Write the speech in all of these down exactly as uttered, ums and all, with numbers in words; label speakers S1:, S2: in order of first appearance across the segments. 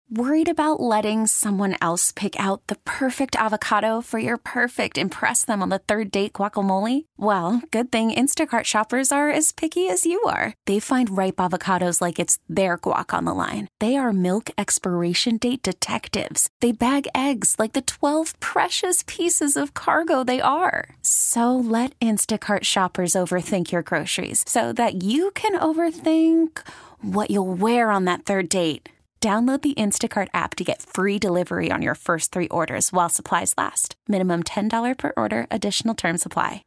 S1: Worried about letting someone else pick out the perfect avocado for your perfect impress them on the third date guacamole? Well, good thing Instacart shoppers are as picky as you are. They find ripe avocados like it's their guac on the line. They are milk expiration date detectives. They bag eggs like the twelve precious pieces of cargo they are. So let Instacart shoppers overthink your groceries so that you can overthink what you'll wear on that third date. Download the Instacart app to get free delivery on your first three orders while supplies last. Minimum ten dollars per order. Additional terms apply.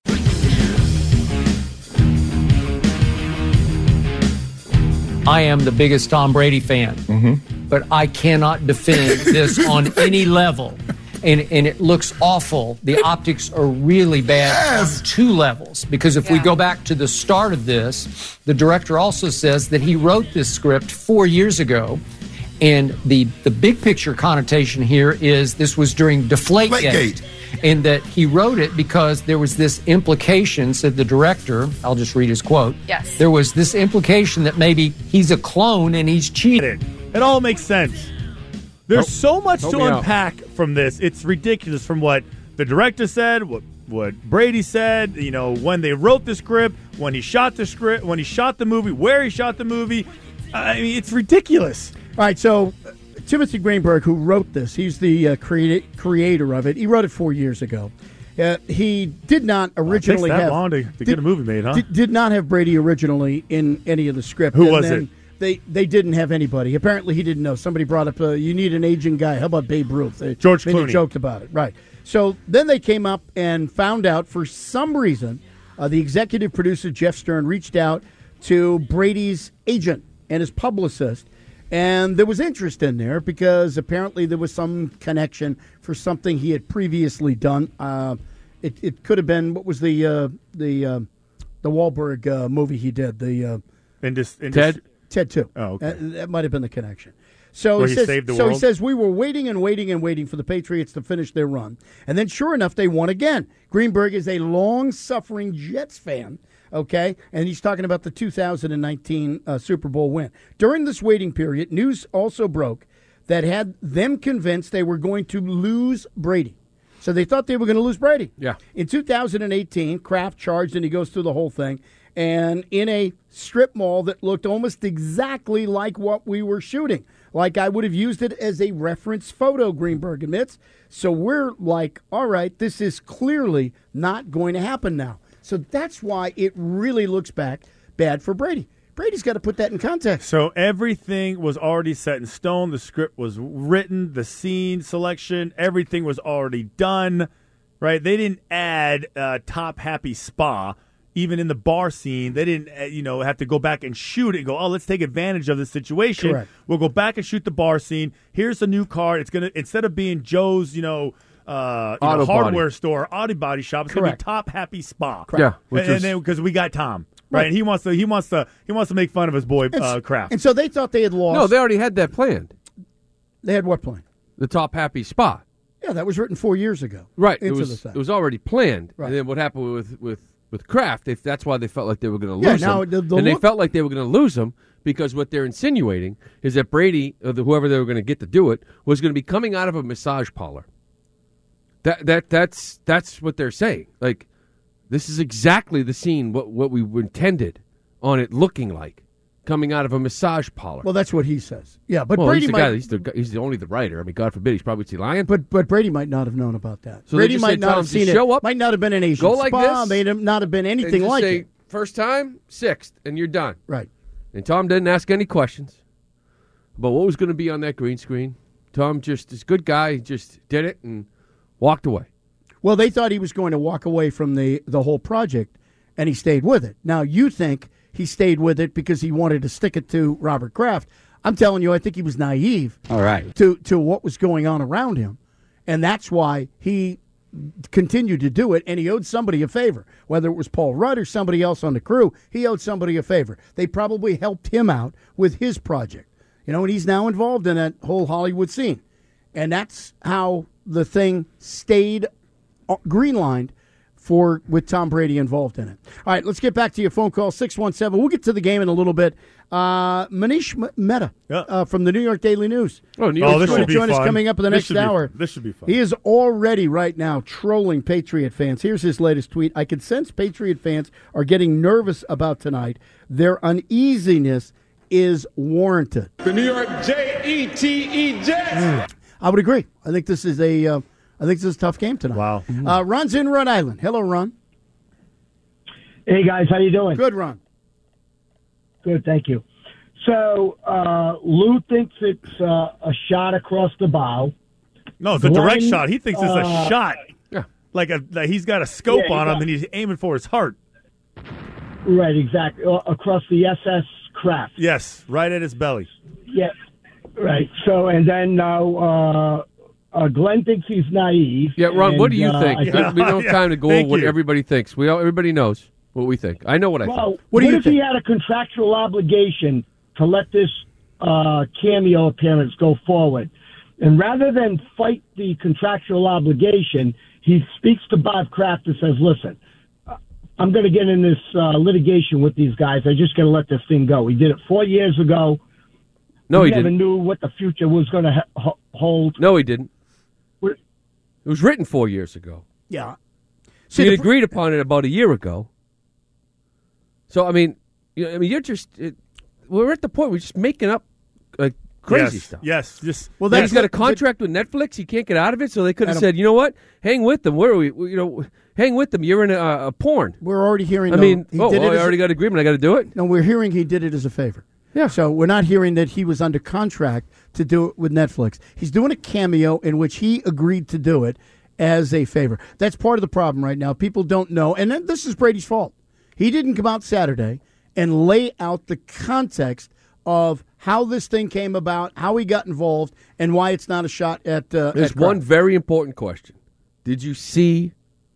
S2: I am the biggest Tom Brady fan, mm-hmm. but I cannot defend this on any level. And, and it looks awful. The optics are really bad yes. on two levels. Because if yeah. we go back to the start of this, the director also says that he wrote this script four years ago. And the, the big picture connotation here is this was during Deflategate. And that he wrote it because there was this implication, said the director, I'll just read his quote.
S3: Yes.
S2: There was this implication that maybe he's a clone and he's cheated.
S4: It all makes sense. There's so much
S5: Help
S4: to
S5: me out.
S4: unpack from this. It's ridiculous from what the director said, what what Brady said, you know, when they wrote the script, when he shot the script, when he shot the movie, where he shot the movie. I mean, it's ridiculous.
S6: All right, so uh, Timothy Greenberg, who wrote this, he's the uh, crea- creator of it. He wrote it four years ago. Uh, he did not originally
S4: uh, it takes that
S6: have
S4: long to, to
S6: did,
S4: get a movie made, huh?
S6: Did, did not have Brady originally in any of the script.
S4: Who
S6: and
S4: was
S6: then
S4: it?
S6: They they didn't have anybody. Apparently, he didn't know. Somebody brought up, uh, you need an aging guy. How about Babe Ruth? They,
S4: George
S6: they
S4: Clooney.
S6: joked about it, right? So then they came up and found out for some reason uh, the executive producer Jeff Stern reached out to Brady's agent and his publicist. And there was interest in there because apparently there was some connection for something he had previously done. Uh, it, it could have been, what was the uh, the uh, the Wahlberg uh, movie he did? The uh,
S4: Indus, Indus,
S6: Ted Ted two.
S4: Oh, okay.
S6: Uh, that might have been the connection. So
S4: Where
S6: he
S4: he
S6: says,
S4: saved the
S6: so
S4: world?
S6: he says we were waiting and waiting and waiting for the Patriots to finish their run, and then sure enough they won again. Greenberg is a long-suffering Jets fan. Okay, and he's talking about the two thousand nineteen uh, Super Bowl win. During this waiting period, news also broke that had them convinced they were going to lose Brady. So they thought they were going to lose Brady.
S5: Yeah.
S6: In two thousand eighteen, Kraft charged, and he goes through the whole thing, and in a strip mall that looked almost exactly like what we were shooting. Like I would have used it as a reference photo, Greenberg admits. So we're like, all right, this is clearly not going to happen now. So that's why it really looks back bad for Brady. Brady's got to put that in context.
S4: So everything was already set in stone. The script was written, the scene selection, everything was already done, right? They didn't add uh, Top Happy Spa. Even in the bar scene, they didn't, uh, you know, have to go back and shoot it and go, oh, let's take advantage of this situation.
S6: Correct.
S4: We'll go back and shoot the bar scene. Here's a new card. It's going to, instead of being Joe's, you know, Uh, you know, hardware body. store, auto body shop. It's going to be Top Happy Spa.
S5: Correct. Yeah,
S4: and, and then because we got Tom, right?
S6: Right.
S4: And he wants to, he wants to, he wants to make fun of his boy
S6: And,
S4: uh, Kraft.
S6: and so they thought they had lost.
S5: No, they already had that planned.
S6: They had what plan?
S5: The Top Happy Spa.
S6: Yeah, that was written four years ago.
S5: Right.
S6: Into
S5: It was
S6: the
S5: it was already planned.
S6: Right.
S5: And then what happened with with with Kraft? They, that's why they felt like they were going to
S6: Yeah,
S5: lose
S6: now
S5: him.
S6: the- the
S5: and
S6: look-
S5: they felt like they were going to lose him because what they're insinuating is that Brady, or the, whoever they were going to get to do it, was going to be coming out of a massage parlor. That that that's that's what they're saying. Like, this is exactly the scene what what we intended on it looking like, coming out of a massage parlor.
S6: Well, that's what he says. Yeah, but
S5: well,
S6: Brady
S5: he's the
S6: might.
S5: guy. He's the he's the only the writer. I mean, God forbid, he's probably lying.
S6: But but Brady might not have known about that.
S5: So they
S6: Brady
S5: just
S6: might
S5: said,
S6: not
S5: "Tom,
S6: have
S5: just
S6: seen it.
S5: show up,
S6: Might not have been an Asian
S5: go like
S6: spa.
S5: this,
S6: May not have been
S5: and
S6: anything
S5: just
S6: like
S5: say,
S6: it.
S5: First time, sixth, and you're done.
S6: Right.
S5: And Tom didn't ask any questions about what was going to be on that green screen. Tom just, this good guy, just did it and walked away.
S6: Well, they thought he was going to walk away from the, the whole project, and he stayed with it. Now, you think he stayed with it because he wanted to stick it to Robert Kraft. I'm telling you, I think he was naive
S7: All right.
S6: to, to what was going on around him, and that's why he continued to do it, and he owed somebody a favor. Whether it was Paul Rudd or somebody else on the crew, he owed somebody a favor. They probably helped him out with his project. You know, and he's now involved in that whole Hollywood scene. And that's how the thing stayed greenlined for with Tom Brady involved in it. All right, let's get back to your phone call, six one seven. We'll get to the game in a little bit. Uh, Manish Mehta
S4: yeah.
S6: uh, from the New York Daily News.
S5: Oh, New York
S4: oh, this
S6: going
S4: should
S6: to
S4: be
S6: join
S4: fun.
S6: us coming up in the
S4: this
S6: next hour.
S4: Be, this should be fun.
S6: He is already right now trolling Patriot fans. Here's his latest tweet. I can sense Patriot fans are getting nervous about tonight. Their uneasiness is warranted.
S3: The New York J E T E Jets.
S6: Mm. I would agree. I think this is a, uh, I think this is a tough game tonight.
S4: Wow.
S6: Mm-hmm. Uh, Ron's in Rhode Island. Hello, Ron.
S7: Hey, guys. How you doing?
S6: Good, Ron.
S7: Good, thank you. So, uh, Lou thinks it's uh, a shot across the bow.
S4: No, it's a
S7: Glenn,
S4: direct shot. He thinks it's a
S7: uh,
S4: shot.
S5: Yeah.
S4: Like, a, like he's got a scope
S7: Yeah,
S4: on him,
S7: got-
S4: and he's aiming for his heart.
S7: Right, exactly. Uh, across the S S Craft.
S4: Yes, right at his belly.
S7: Yeah, right. So, and then now uh, uh, Glenn thinks he's naive.
S5: Yeah, Ron,
S7: and,
S5: what do you
S7: uh,
S5: think?
S7: I
S4: Yeah.
S5: we don't have time to go
S4: Thank
S5: over what
S4: you.
S5: everybody thinks. We all, everybody knows what we think. I know what I
S7: Well,
S5: think.
S6: What do you
S7: if
S6: think?
S7: he had a contractual obligation to let this uh, cameo appearance go forward? And rather than fight the contractual obligation, he speaks to Bob Kraft and says, listen, I'm going to get in this uh, litigation with these guys. I just got to let this thing go. He did it four years ago.
S5: No,
S7: we
S5: he
S7: never
S5: didn't.
S7: knew what the future was going to ha- hold.
S5: No, he didn't.
S7: What-
S5: It was written four years ago.
S6: Yeah.
S5: So
S6: See,
S5: you
S6: the-
S5: agreed upon it about a year ago. So I mean, you know, I mean, you're just it, we're at the point we're just making up like crazy
S4: yes.
S5: stuff.
S4: Yes, just
S6: Well,
S5: Then
S6: that's
S5: he's got a
S6: what-
S5: contract with Netflix. He can't get out of it, so they could have
S6: Adam-
S5: said, you know what, hang with them. Where are we? You know, hang with them. You're in a, a porn.
S6: We're already hearing.
S5: I
S6: though,
S5: mean,
S6: he
S5: oh,
S6: did
S5: well,
S6: it
S5: I
S6: as
S5: already
S6: a,
S5: got agreement. I got to do it.
S6: no, we're hearing he did it as a favor.
S5: Yeah.
S6: So we're not hearing that he was under contract to do it with Netflix. He's doing a cameo in which he agreed to do it as a favor. That's part of the problem right now. People don't know, and then this is Brady's fault. He didn't come out Saturday and lay out the context of how this thing came about, how he got involved, and why it's not a shot at. Uh,
S5: There's
S6: at
S5: one
S6: Kraft.
S5: very important question. Did you see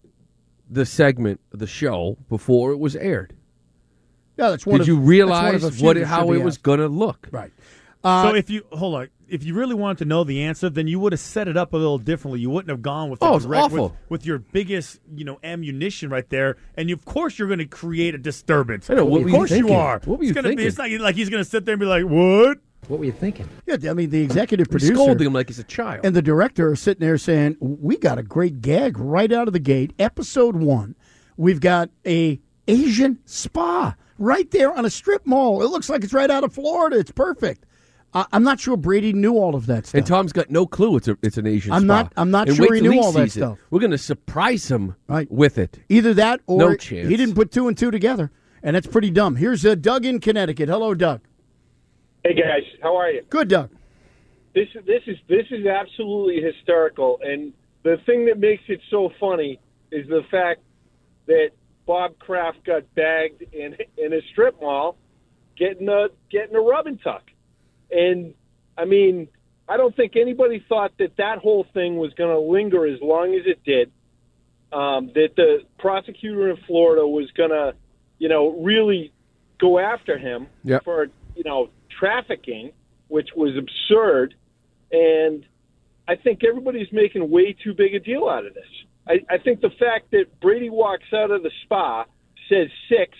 S5: the segment of the show before it was aired?
S6: Yeah, that's one
S5: Did
S6: of,
S5: you
S6: that's one
S5: realize
S6: of a few
S5: what
S6: that
S5: it, how
S6: should be
S5: it was
S6: asked.
S5: going to look?
S6: Right. Uh,
S4: so if you hold on, if you really wanted to know the answer, then you would have set it up a little differently. You wouldn't have gone with the
S5: Oh, it's
S4: direct,
S5: awful.
S4: With, with your biggest, you know, ammunition right there, and you, of course you're going to create a disturbance.
S5: I know, what
S4: of
S5: were you
S4: course you
S5: thinking?
S4: are.
S5: What were you
S4: it's gonna
S5: thinking?
S4: Be, it's not like he's going to sit there and be like, "What?
S2: What were you thinking?
S6: yeah, I mean the executive
S5: He's
S6: producer
S5: scolding him like he's a child.
S6: and the director are sitting there saying, "We got a great gag right out of the gate. Episode one, we've got a Asian spa right there on a strip mall. It looks like it's right out of Florida. It's perfect." Uh, I'm not sure Brady knew all of that stuff.
S5: And Tom's got no clue it's a, it's an Asian
S6: I'm
S5: spa.
S6: not- I'm not
S5: And
S6: sure
S5: wait
S6: he
S5: till
S6: knew all that
S5: sees it.
S6: stuff.
S5: We're going to surprise him
S6: Right.
S5: with it.
S6: Either that or
S5: No chance.
S6: he didn't put two and two together, and that's pretty dumb. Here's uh, Doug in Connecticut. Hello, Doug.
S8: Hey guys, how are you?
S6: Good, Doug.
S8: This is this is this is absolutely hysterical, and the thing that makes it so funny is the fact that Bob Kraft got bagged in in a strip mall, getting a getting a rub and tuck, and I mean, I don't think anybody thought that that whole thing was going to linger as long as it did. Um, that the prosecutor in Florida was going to, you know, really go after him
S5: Yep.
S8: for, you know, trafficking, which was absurd. And I think everybody's making way too big a deal out of this. I, I think the fact that Brady walks out of the spa, says six,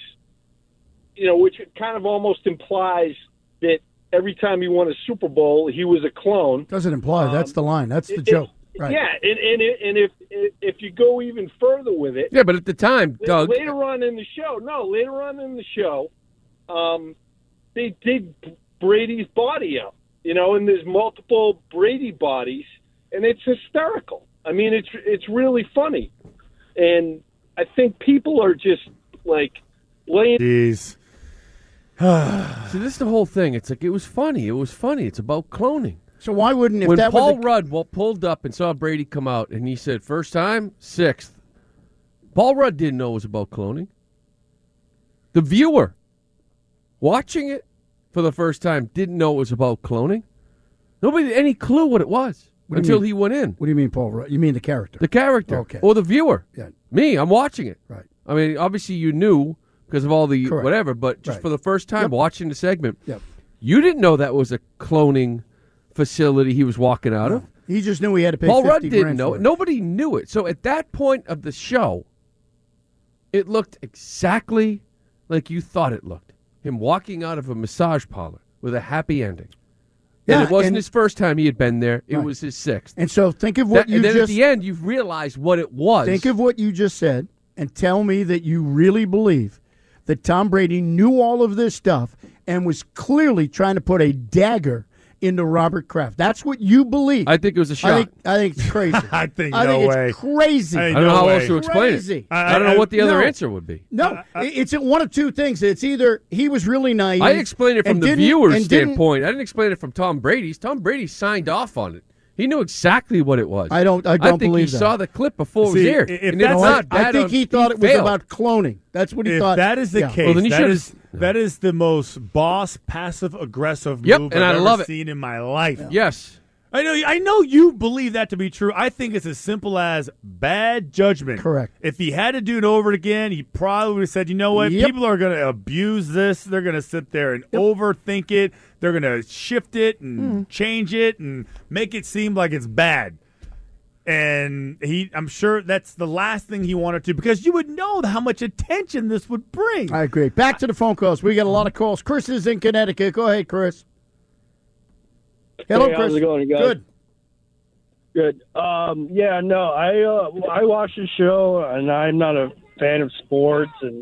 S8: you know, which kind of almost implies that every time he won a Super Bowl, he was a clone.
S6: Doesn't imply. That's the line. That's the
S8: It-
S6: joke.
S8: it-
S6: Right.
S8: Yeah, and and, it, and if if you go even further with it,
S5: Yeah, but at the time, Doug,
S8: later on in the show, no, later on in the show, um, they dig Brady's body up, you know, and there's multiple Brady bodies, and it's hysterical. I mean, it's it's really funny, and I think people are just like laying.
S4: Jeez.
S5: see, this is the whole thing. It's like, it was funny. It was funny. It's about cloning.
S6: So why wouldn't if
S5: when
S6: that
S5: Paul
S6: were the,
S5: Rudd well, pulled up and saw Brady come out, and he said, first time, sixth. Paul Rudd didn't know it was about cloning. The viewer watching it for the first time didn't know it was about cloning. Nobody had any clue what it was
S6: What do you
S5: until
S6: mean?
S5: he went in.
S6: What do you mean, Paul? Rudd? You mean the character?
S5: The character.
S6: Okay.
S5: Or the viewer.
S6: Yeah.
S5: Me, I'm watching it.
S6: Right.
S5: I mean, obviously you knew because of all the
S6: Correct.
S5: whatever, but just
S6: Right.
S5: for the first time
S6: Yep.
S5: watching the segment,
S6: Yep.
S5: you didn't know that was a cloning facility he was walking out of.
S6: He just knew he had to pay
S5: Paul
S6: fifty
S5: Rudd didn't
S6: grand
S5: know
S6: for
S5: it.
S6: it.
S5: Nobody knew it. So at that point of the show, It looked exactly like you thought it looked. Him walking out of a massage parlor with a happy ending.
S6: Yeah,
S5: and it wasn't
S6: and-
S5: his first time he had been there. It
S6: Right.
S5: was his sixth.
S6: And so think of what
S5: That-
S6: you
S5: and then
S6: just
S5: at the end, you've realized what it was.
S6: think of what you just said, and tell me that you really believe that Tom Brady knew all of this stuff and was clearly trying to put a dagger into Robert Kraft. That's what you believe.
S5: I think it was a shot.
S6: I think I think it's crazy.
S4: I think
S6: I
S4: no
S6: think
S4: way.
S6: it's crazy.
S4: I
S5: I don't
S4: no
S5: know how
S4: way.
S5: else to explain
S6: Crazy.
S5: it. I, don't know
S4: I-
S5: what the other
S6: no.
S5: answer would be.
S6: No, it's one of two things. It's either he was really naive.
S5: I explained it from
S6: and
S5: the
S6: didn't-
S5: viewer's
S6: and didn't-
S5: standpoint. I didn't explain it from Tom Brady's. Tom Brady signed off on it. He knew exactly what it was.
S6: I don't- I don't
S5: think
S6: believe
S5: he
S6: that.
S5: saw the clip before
S4: See,
S5: it was aired.
S4: if
S5: and
S4: that's
S5: it's
S4: what-
S5: not
S6: I
S5: bad
S6: think
S5: on-
S6: he thought it was
S5: failed.
S6: about cloning. That's what he
S4: If
S6: thought.
S4: that is the
S6: Yeah.
S4: case,
S5: Well, then he
S4: that
S5: should've-
S4: is that is the most boss passive aggressive
S5: Yep,
S4: move
S5: and
S4: I've
S5: I
S4: ever
S5: love it.
S4: seen in my life.
S5: Yes.
S4: I know I know you believe that to be true. I think it's as simple as bad judgment.
S6: Correct.
S4: If he had to do it over again, he probably would have said, you know what,
S6: Yep.
S4: people are going to abuse this. They're going to sit there and overthink it. They're going to shift it and
S6: Mm.
S4: change it and make it seem like it's bad. And he, I'm sure that's the last thing he wanted to, because you would know how much attention this would bring.
S6: I agree. Back to the phone calls. We got a lot of calls. Chris is in Connecticut. Go ahead, Chris. Hello,
S9: Hey,
S6: Chris.
S9: how's it going, you guys?
S6: Good.
S9: Good. Um, yeah, no, I uh, I watch the show, and I'm not a fan of sports, and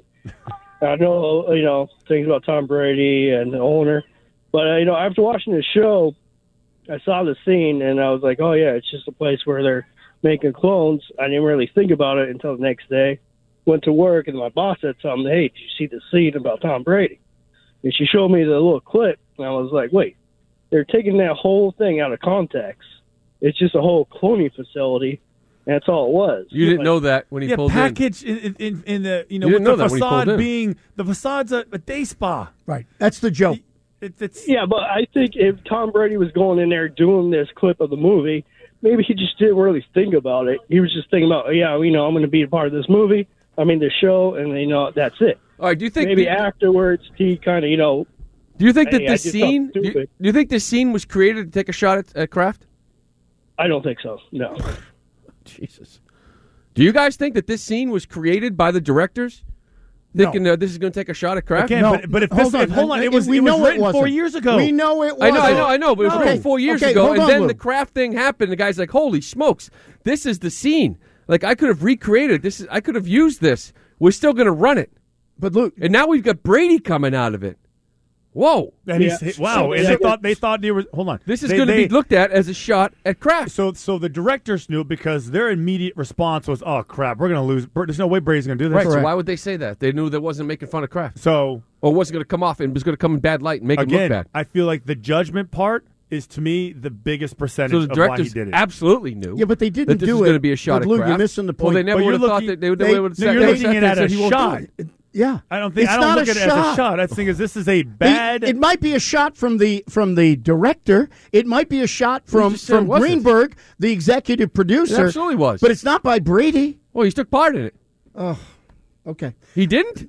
S9: I know you know things about Tom Brady and the owner, but uh, you know after watching the show, I saw the scene, and I was like, oh yeah, it's just a place where they're making clones. I didn't really think about it until the next day. Went to work, and my boss said something. Hey, did you see the scene about Tom Brady? And she showed me the little clip, and I was like, wait, they're taking that whole thing out of context. It's just a whole cloning facility, and that's all it was.
S5: You didn't
S9: Like,
S5: know that when he
S4: yeah,
S5: pulled in.
S4: package in, in, in the you know
S5: You
S4: with
S5: didn't know
S4: the
S5: that when he pulled
S4: facade
S5: in.
S4: being the facade's a, a day spa.
S6: Right. That's the joke.
S4: It, it's
S9: Yeah, but I think if Tom Brady was going in there doing this clip of the movie, maybe he just didn't really think about it. He was just thinking about, yeah, you know, I'm going to be a part of this movie. I mean, the show, and you know, that's it.
S5: All right, do you think
S9: Maybe
S5: the-
S9: afterwards he kind of, you know,
S5: Do you think that
S9: Hey, I
S5: this
S9: did something
S5: scene? Do you,
S9: stupid.
S5: do you think this scene was created to take a shot at, at Kraft?
S9: I don't think so. No.
S5: Jesus. Do you guys think that this scene was created by the directors, thinking uh, this is going to take a shot at Kraft?
S4: Okay, but, but if this,
S6: hold on.
S4: if, hold on, it was,
S6: we
S4: it was
S6: know
S4: written
S6: it wasn't.
S4: four years ago.
S6: We know it
S5: I
S6: wasn't.
S5: know, I know, I know, but it was
S6: No.
S5: written four years
S6: Okay,
S5: ago,
S6: hold
S5: and
S6: on,
S5: then
S6: Lou.
S5: the Kraft thing happened. And the guy's like, "Holy smokes, this is the scene! Like I could have recreated this. Is, I could have used this. We're still going to run it."
S6: But Luke,
S5: And now we've got Brady coming out of it. Whoa!
S4: And he's,
S9: Yeah.
S4: wow, and
S9: Yeah.
S4: they thought they thought they were. Hold on,
S5: This is
S4: They-
S5: going to
S4: they-
S5: be looked at as a shot at Kraft.
S4: So, so the directors knew, because their immediate response was, "Oh crap, we're going to lose. There's no way Brady's going to do this."
S5: Right. So
S6: Correct.
S5: why would they say that? They knew that wasn't making fun of Kraft,
S4: So
S5: or wasn't going to come off and was going to come in bad light and make him look
S4: again,
S5: bad.
S4: I feel like the judgment part is to me the biggest percentage
S5: So the
S4: of why he
S5: directors
S4: did it.
S5: absolutely knew.
S6: Yeah, but they didn't
S5: that this
S6: do
S5: was
S6: it.
S5: going to be a shot
S6: But
S5: at
S6: Luke,
S5: Kraft.
S6: you're missing the
S5: Well,
S6: point.
S5: they never
S4: But
S5: would
S4: you're
S5: have thought
S4: looking-
S5: that they would.
S6: they-
S5: They would have
S4: no,
S5: sat
S4: you're
S5: there and
S4: looking
S5: sat
S4: at
S5: there
S4: it
S5: and said
S4: as
S5: he
S4: a
S5: won't do
S4: shot.
S5: it.
S6: Yeah,
S4: I don't think
S6: it's
S4: I don't
S6: not
S4: look
S6: a
S4: at it as
S6: shot.
S4: a shot. I think is this is a
S6: It-
S4: bad.
S6: It, might be a shot from the from the director. It might be a shot from
S5: just said it
S6: from
S5: wasn't.
S6: Greenberg, the executive producer.
S5: It absolutely was.
S6: But it's not by Brady.
S5: Well, he took part in it.
S6: Okay.
S5: He didn't.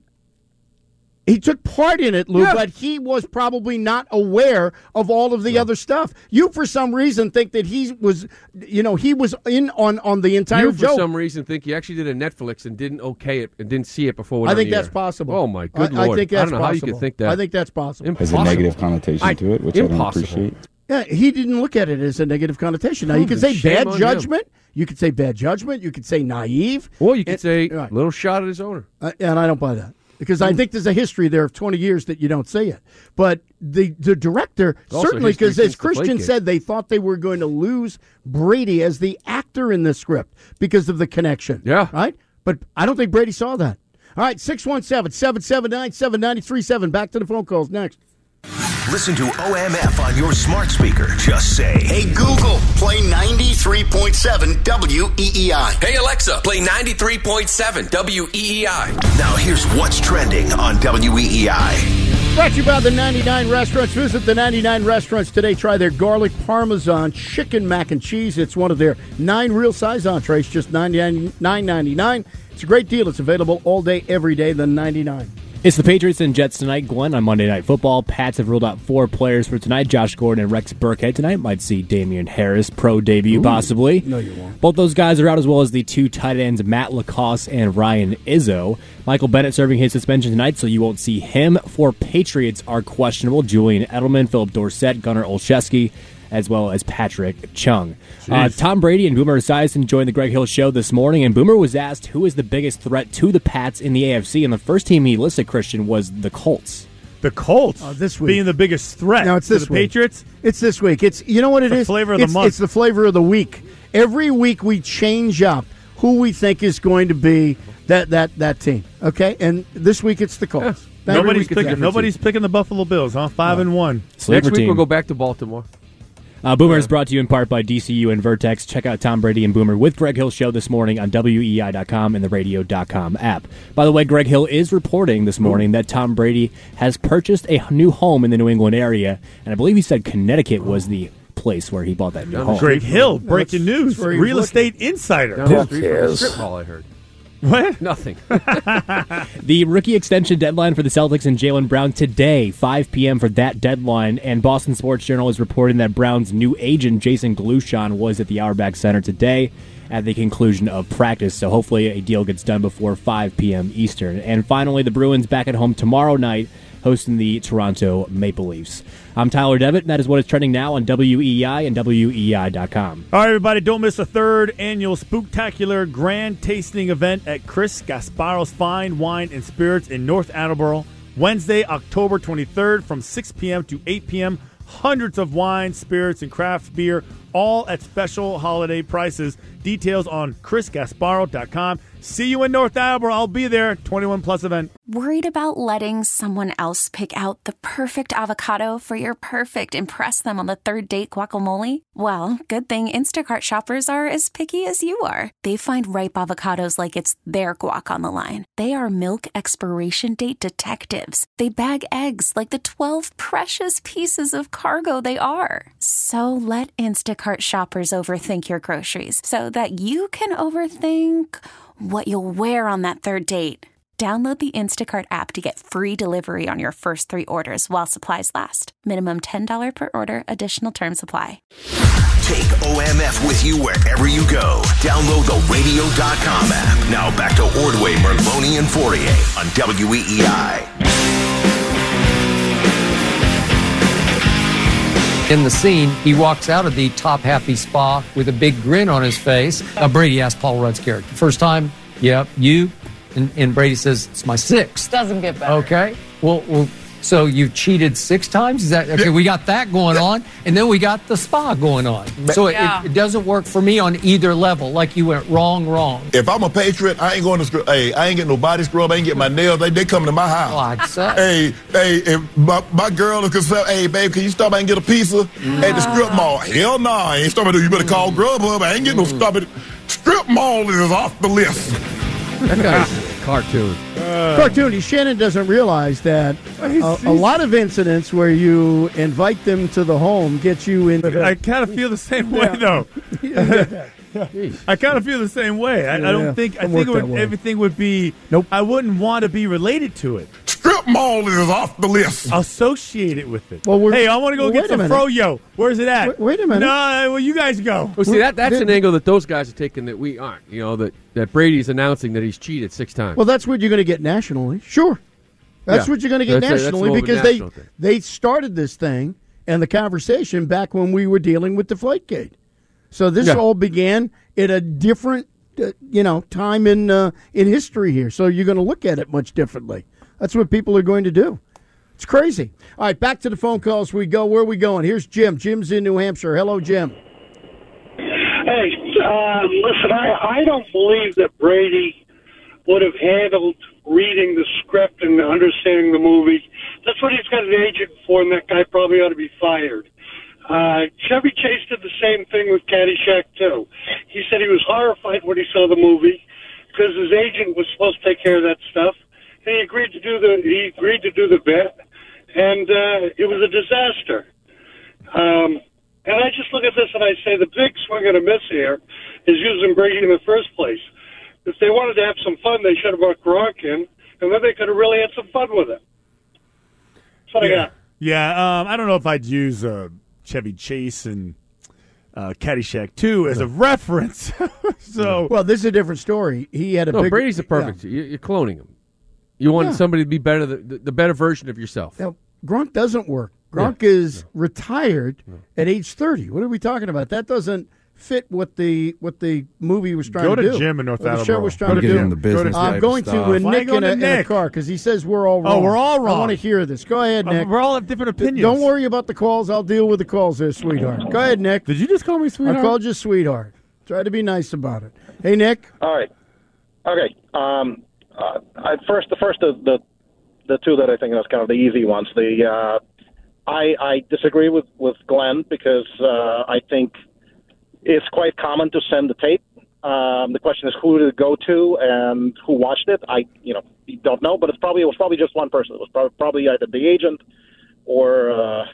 S6: He took part in it, Lou,
S5: Yeah.
S6: but he was probably not aware of all of the other stuff. You, for some reason, think that he was, you know, he was in on, on the entire
S5: You, for
S6: joke.
S5: some reason, think he actually did a Netflix and didn't okay it and didn't see it before. It went
S6: I
S5: on
S6: think
S5: the
S6: that's
S5: air.
S6: possible.
S5: Oh my good
S6: I,
S5: lord!
S6: I think that's
S5: I don't know
S6: possible.
S5: how you could think that.
S6: I think that's possible.
S10: There's a
S5: Impossible.
S10: negative connotation
S5: I-
S10: to it, which I
S5: impossible.
S10: don't appreciate.
S6: Yeah, he didn't look at it as a negative connotation. Now, you
S5: Oh,
S6: could
S5: then
S6: say
S5: shame
S6: bad
S5: on him.
S6: judgment. You could say bad judgment. You could say naive.
S5: Or you could
S6: And-
S5: say
S6: right.
S5: little shot at his owner.
S6: Uh, and I don't buy that. Because I think there's a history there of twenty years that you don't say it. But the the director,
S5: also
S6: certainly,
S5: history
S6: because as
S5: since the Flake
S6: Christian
S5: kid.
S6: said, they thought they were going to lose Brady as the actor in this script because of the connection.
S5: Yeah.
S6: Right? But I don't think Brady saw that. All right, six one seven, seven seven nine, seven nine three seven. Back to the phone calls next.
S11: Listen to O M F on your smart speaker. Just say,
S12: Hey Google, play ninety-three point seven W E E I.
S13: Hey Alexa, play ninety-three point seven W E E I.
S11: now here's what's trending on W E E I.
S6: Brought to you by the ninety-nine Restaurants. Visit the ninety-nine Restaurants today. Try their garlic parmesan chicken mac and cheese. It's one of their nine real-size entrees, just nine ninety-nine. It's a great deal. It's available all day, every day, the ninety-nine.
S10: It's the Patriots and Jets tonight, Glenn, on Monday Night Football. Pats have ruled out four players for tonight. Josh Gordon and Rex Burkhead tonight. Might see Damian Harris, pro debut,
S6: Ooh.
S10: possibly.
S6: No, you won't.
S10: Both those guys are out, as well as the two tight ends, Matt Lacoste and Ryan Izzo. Michael Bennett serving his suspension tonight, so you won't see him. Four Patriots are questionable. Julian Edelman, Philip Dorsett, Gunnar Olszewski, as well as Patrick Chung. Uh, Tom Brady and Boomer Esiason joined the Greg Hill Show this morning, and Boomer was asked who is the biggest threat to the Pats in the A F C, and the first team he listed, Christian, was the Colts.
S4: The Colts
S6: uh, this week.
S4: being the biggest threat
S6: no, it's
S4: to
S6: this
S4: the
S6: week.
S4: Patriots?
S6: It's this week. It's You know what it
S4: the
S6: is?
S4: flavor of
S6: it's,
S4: the month.
S6: It's the flavor of the week. Every week we change up who we think is going to be that, that, that team, okay? And this week it's the Colts.
S4: Yeah. Nobody's, picking, nobody's picking the Buffalo Bills, huh? Five no. and one.
S10: Sleeper
S5: Next week
S10: team.
S5: we'll go back to Baltimore.
S10: Uh, Boomer is brought to you in part by D C U and Vertex. Check out Tom Brady and Boomer with Greg Hill Show this morning on W E I dot com and the radio dot com app. By the way, Greg Hill is reporting this morning that Tom Brady has purchased a new home in the New England area, and I believe he said Connecticut was the place where he bought that new home.
S4: Greg Hill, breaking
S6: no,
S4: news, real estate
S6: looking.
S4: insider.
S5: Down the street from the strip mall, I heard.
S4: What?
S5: Nothing.
S10: The rookie extension deadline for the Celtics and Jaylen Brown today, five p.m. for that deadline. And Boston Sports Journal is reporting that Brown's new agent, Jason Galushan, was at the Auerbach Center today at the conclusion of practice. So hopefully a deal gets done before five p.m. Eastern. And finally, the Bruins back at home tomorrow night, hosting the Toronto Maple Leafs. I'm Tyler Devitt, and that is what is trending now on W E I and W E I dot com.
S4: All right, everybody, don't miss the third annual Spooktacular Grand Tasting Event at Chris Gasparo's Fine Wine and Spirits in North Attleboro, Wednesday, October twenty-third from six p.m. to eight p.m. Hundreds of wines, spirits, and craft beer, all at special holiday prices. Details on chris gasparo dot com. See you in North Attleboro. I'll be there. twenty-one plus event.
S1: Worried about letting someone else pick out the perfect avocado for your perfect impress them on the third date guacamole? Well, good thing Instacart shoppers are as picky as you are. They find ripe avocados like it's their guac on the line. They are milk expiration date detectives. They bag eggs like the twelve precious pieces of cargo they are. So let Instacart shoppers overthink your groceries so that you can overthink what you'll wear on that third date. Download the Instacart app to get free delivery on your first three orders while supplies last. Minimum ten dollars per order. Additional terms apply.
S11: Take O M F with you wherever you go. Download the radio dot com app. Now back to Ordway, Merloni, and Fourier on W E E I.
S2: In the scene, he walks out of the top happy spa with a big grin on his face. Uh, Brady asked Paul Rudd's character, first time, yep, you? And, and Brady says, it's my sixth.
S14: Doesn't get better.
S2: Okay. Well, well, so you've cheated six times? Is that okay? We got that going on, and then we got the spa going on. So
S14: yeah.
S2: it, it doesn't work for me on either level. Like you went wrong, wrong.
S15: If I'm a Patriot, I ain't going to scrub. Hey, I ain't getting no body scrub. I ain't getting my nails. They, they coming to my house.
S2: Well, I'd say.
S15: Hey, hey, if my, my girl is concerned, hey, babe, can you stop by and get a pizza
S2: Mm.
S15: at the strip mall? Hell no, I ain't stopping. You better call Grubhub. I ain't getting no stop it. Strip mall is off the list.
S5: That guy's cartoon.
S6: Uh, Cartoony. Shannon doesn't realize that a, a lot of incidents where you invite them to the home get you in.
S4: I kind of feel the same way,
S6: Yeah.
S4: though.
S6: Yeah.
S4: I kind of feel the same way. I, I
S6: Yeah,
S4: don't think. I
S6: don't
S4: think it
S6: work
S4: would,
S6: that way.
S4: everything would be. Nope. I wouldn't want to be related to it.
S15: Strip mall is off the list.
S4: Associate it with it.
S6: Well, we're-
S4: hey, I want to go
S6: well,
S4: get
S6: wait a
S4: some
S6: minute.
S4: froyo. Where's it at?
S6: Wait, wait a minute.
S4: No, well, you guys go.
S5: Well, see, that that's an angle that those guys are taking that we aren't. You know, that, that Brady's announcing that he's cheated six times.
S6: Well, that's what you're going to get nationally. Sure. That's
S5: Yeah.
S6: what you're going to get
S5: That's a- that's
S6: nationally
S5: more of a
S6: because they,
S5: national thing.
S6: they started this thing and the conversation back when we were dealing with Deflategate. So this
S5: Yeah.
S6: all began at a different, uh, you know, time in uh, in history here. So you're going to look at it much differently. That's what people are going to do. It's crazy. All right, back to the phone calls we go. Where are we going? Here's Jim. Jim's in New Hampshire. Hello, Jim.
S16: Hey, uh, listen, I, I don't believe that Brady would have handled reading the script and understanding the movie. That's what he's got an agent for, and that guy probably ought to be fired. Uh, Chevy Chase did the same thing with Caddyshack, too. He said he was horrified when he saw the movie because his agent was supposed to take care of that stuff. And he agreed to do the he agreed to do the bit, and uh, it was a disaster. Um, and I just look at this and I say the big swing and a miss here is using Brady in the first place. If they wanted to have some fun, they should have brought Gronk in and and then they could have really had some fun with it. That's what I
S4: yeah.
S16: got.
S4: Yeah, um, I don't know if I'd use uh, Chevy Chase and uh, Caddyshack two as a reference. so,
S6: well, this is a different story. He had a
S5: no,
S6: big,
S5: Brady's the perfect.
S6: Yeah.
S5: You're cloning him. You want
S6: Yeah.
S5: somebody to be better, the, the, the better version of yourself.
S6: Now, Gronk doesn't work. Gronk
S5: Yeah.
S6: is retired at age thirty. What are we talking about? That doesn't fit what the what the movie was trying
S4: Go
S6: to
S4: to
S6: do.
S4: Jim in North
S6: What the show
S4: Attleboro.
S6: was trying
S4: Go
S6: to
S4: to
S6: do.
S4: Jim, the business
S6: I'm
S4: type
S6: going to
S4: stuff.
S6: uh,
S4: Why
S6: Nick
S4: go
S6: in
S4: to
S6: a, in a
S4: Nick?
S6: car because he says we're all
S4: Oh,
S6: wrong.
S4: we're all
S6: I
S4: wrong.
S6: want to hear this. Go ahead,
S4: Uh,
S6: Nick.
S4: we're all have different opinions.
S6: Don't worry about the calls. I'll deal with the calls there, sweetheart. Go ahead, Nick.
S4: Did you just call me sweetheart?
S6: I called you sweetheart. Try to be nice about it. Hey, Nick.
S14: All right. Okay. Um, uh, I, first, the first of the the two that I think is kind of the easy ones. The uh, I, I disagree with, with Glenn because uh, I think it's quite common to send the tape. Um, the question is who did it go to and who watched it. I you know don't know, but it's probably it was probably just one person. It was probably, probably either the agent or uh,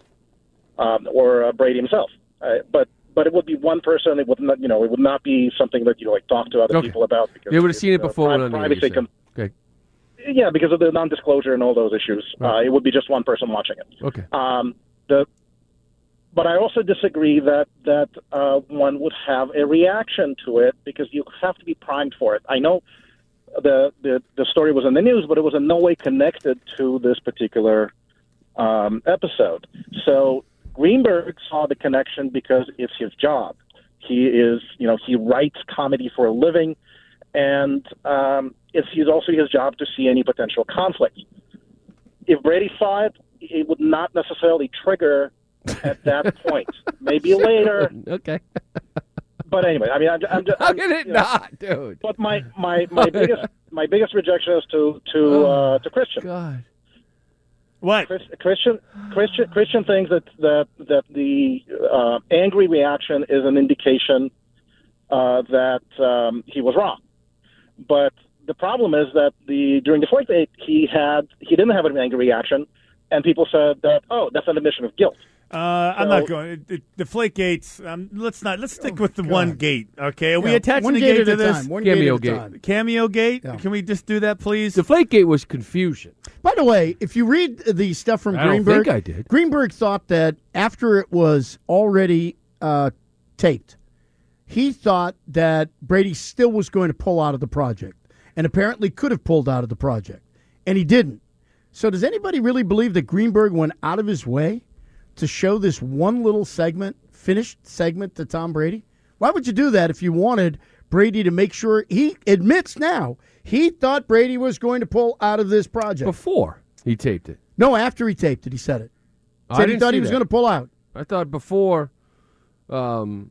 S14: um, or uh, Brady himself. Uh, but but it would be one person. It would not you know it would not be something that you like talk to other
S5: Okay.
S14: people about. Because
S5: They would have seen it
S14: it's, uh,
S5: before it
S14: pri-
S5: went on the air,
S14: privacy
S5: you
S14: com-
S5: said. Okay.
S14: Yeah, because of the non-disclosure and all those issues, uh, it would be just one person watching it.
S5: Okay.
S14: Um, the, but I also disagree that that uh, one would have a reaction to it because you have to be primed for it. I know the the, the story was in the news, but it was in no way connected to this particular um, episode. So Greenberg saw the connection because it's his job. He is, you know, he writes comedy for a living. And um, it's, it's also his job to see any potential conflict. If Brady saw it, it would not necessarily trigger at that point. Maybe later.
S5: Okay.
S14: But anyway, I mean, I'm, I'm just.
S5: How
S14: I'm,
S5: can it
S14: you know,
S5: not, dude?
S14: But my, my, my biggest my biggest rejection is to to uh, to Christian.
S5: God.
S4: What?
S14: Chris, Christian Christian Christian thinks that that that the uh, angry reaction is an indication uh, that um, he was wrong. But the problem is that the during the Flake date, he had he didn't have an angry reaction, and people said that oh, that's an admission of guilt.
S4: Uh, I'm
S14: So-
S4: not going. It, it, the flake gates. Um, let's not. Let's stick with the
S6: God.
S4: one gate. Okay. Are we
S6: Yeah,
S4: attaching
S6: one
S4: the
S6: gate
S4: gate
S6: at
S4: to
S6: a
S4: this?
S6: time. One
S5: Cameo
S6: gate. At a
S5: gate.
S6: time.
S4: Cameo gate.
S6: Yeah.
S4: Can we just do that, please?
S5: The Flakegate was confusion.
S6: By the way, if you read the stuff from
S5: I don't
S6: Greenberg,
S5: think I did.
S6: Greenberg thought that after it was already uh, taped, he thought that Brady still was going to pull out of the project, and apparently could have pulled out of the project, and he didn't. So does anybody really believe that Greenberg went out of his way to show this one little segment, finished segment to Tom Brady? Why would you do that if you wanted Brady to make sure he admits now he thought Brady was going to pull out of this project?
S5: Before he taped it.
S6: No, after he taped it, he said it.
S5: I
S6: Said he
S5: didn't
S6: thought
S5: see
S6: he was
S5: that.
S6: going to pull out.
S5: I thought before, um,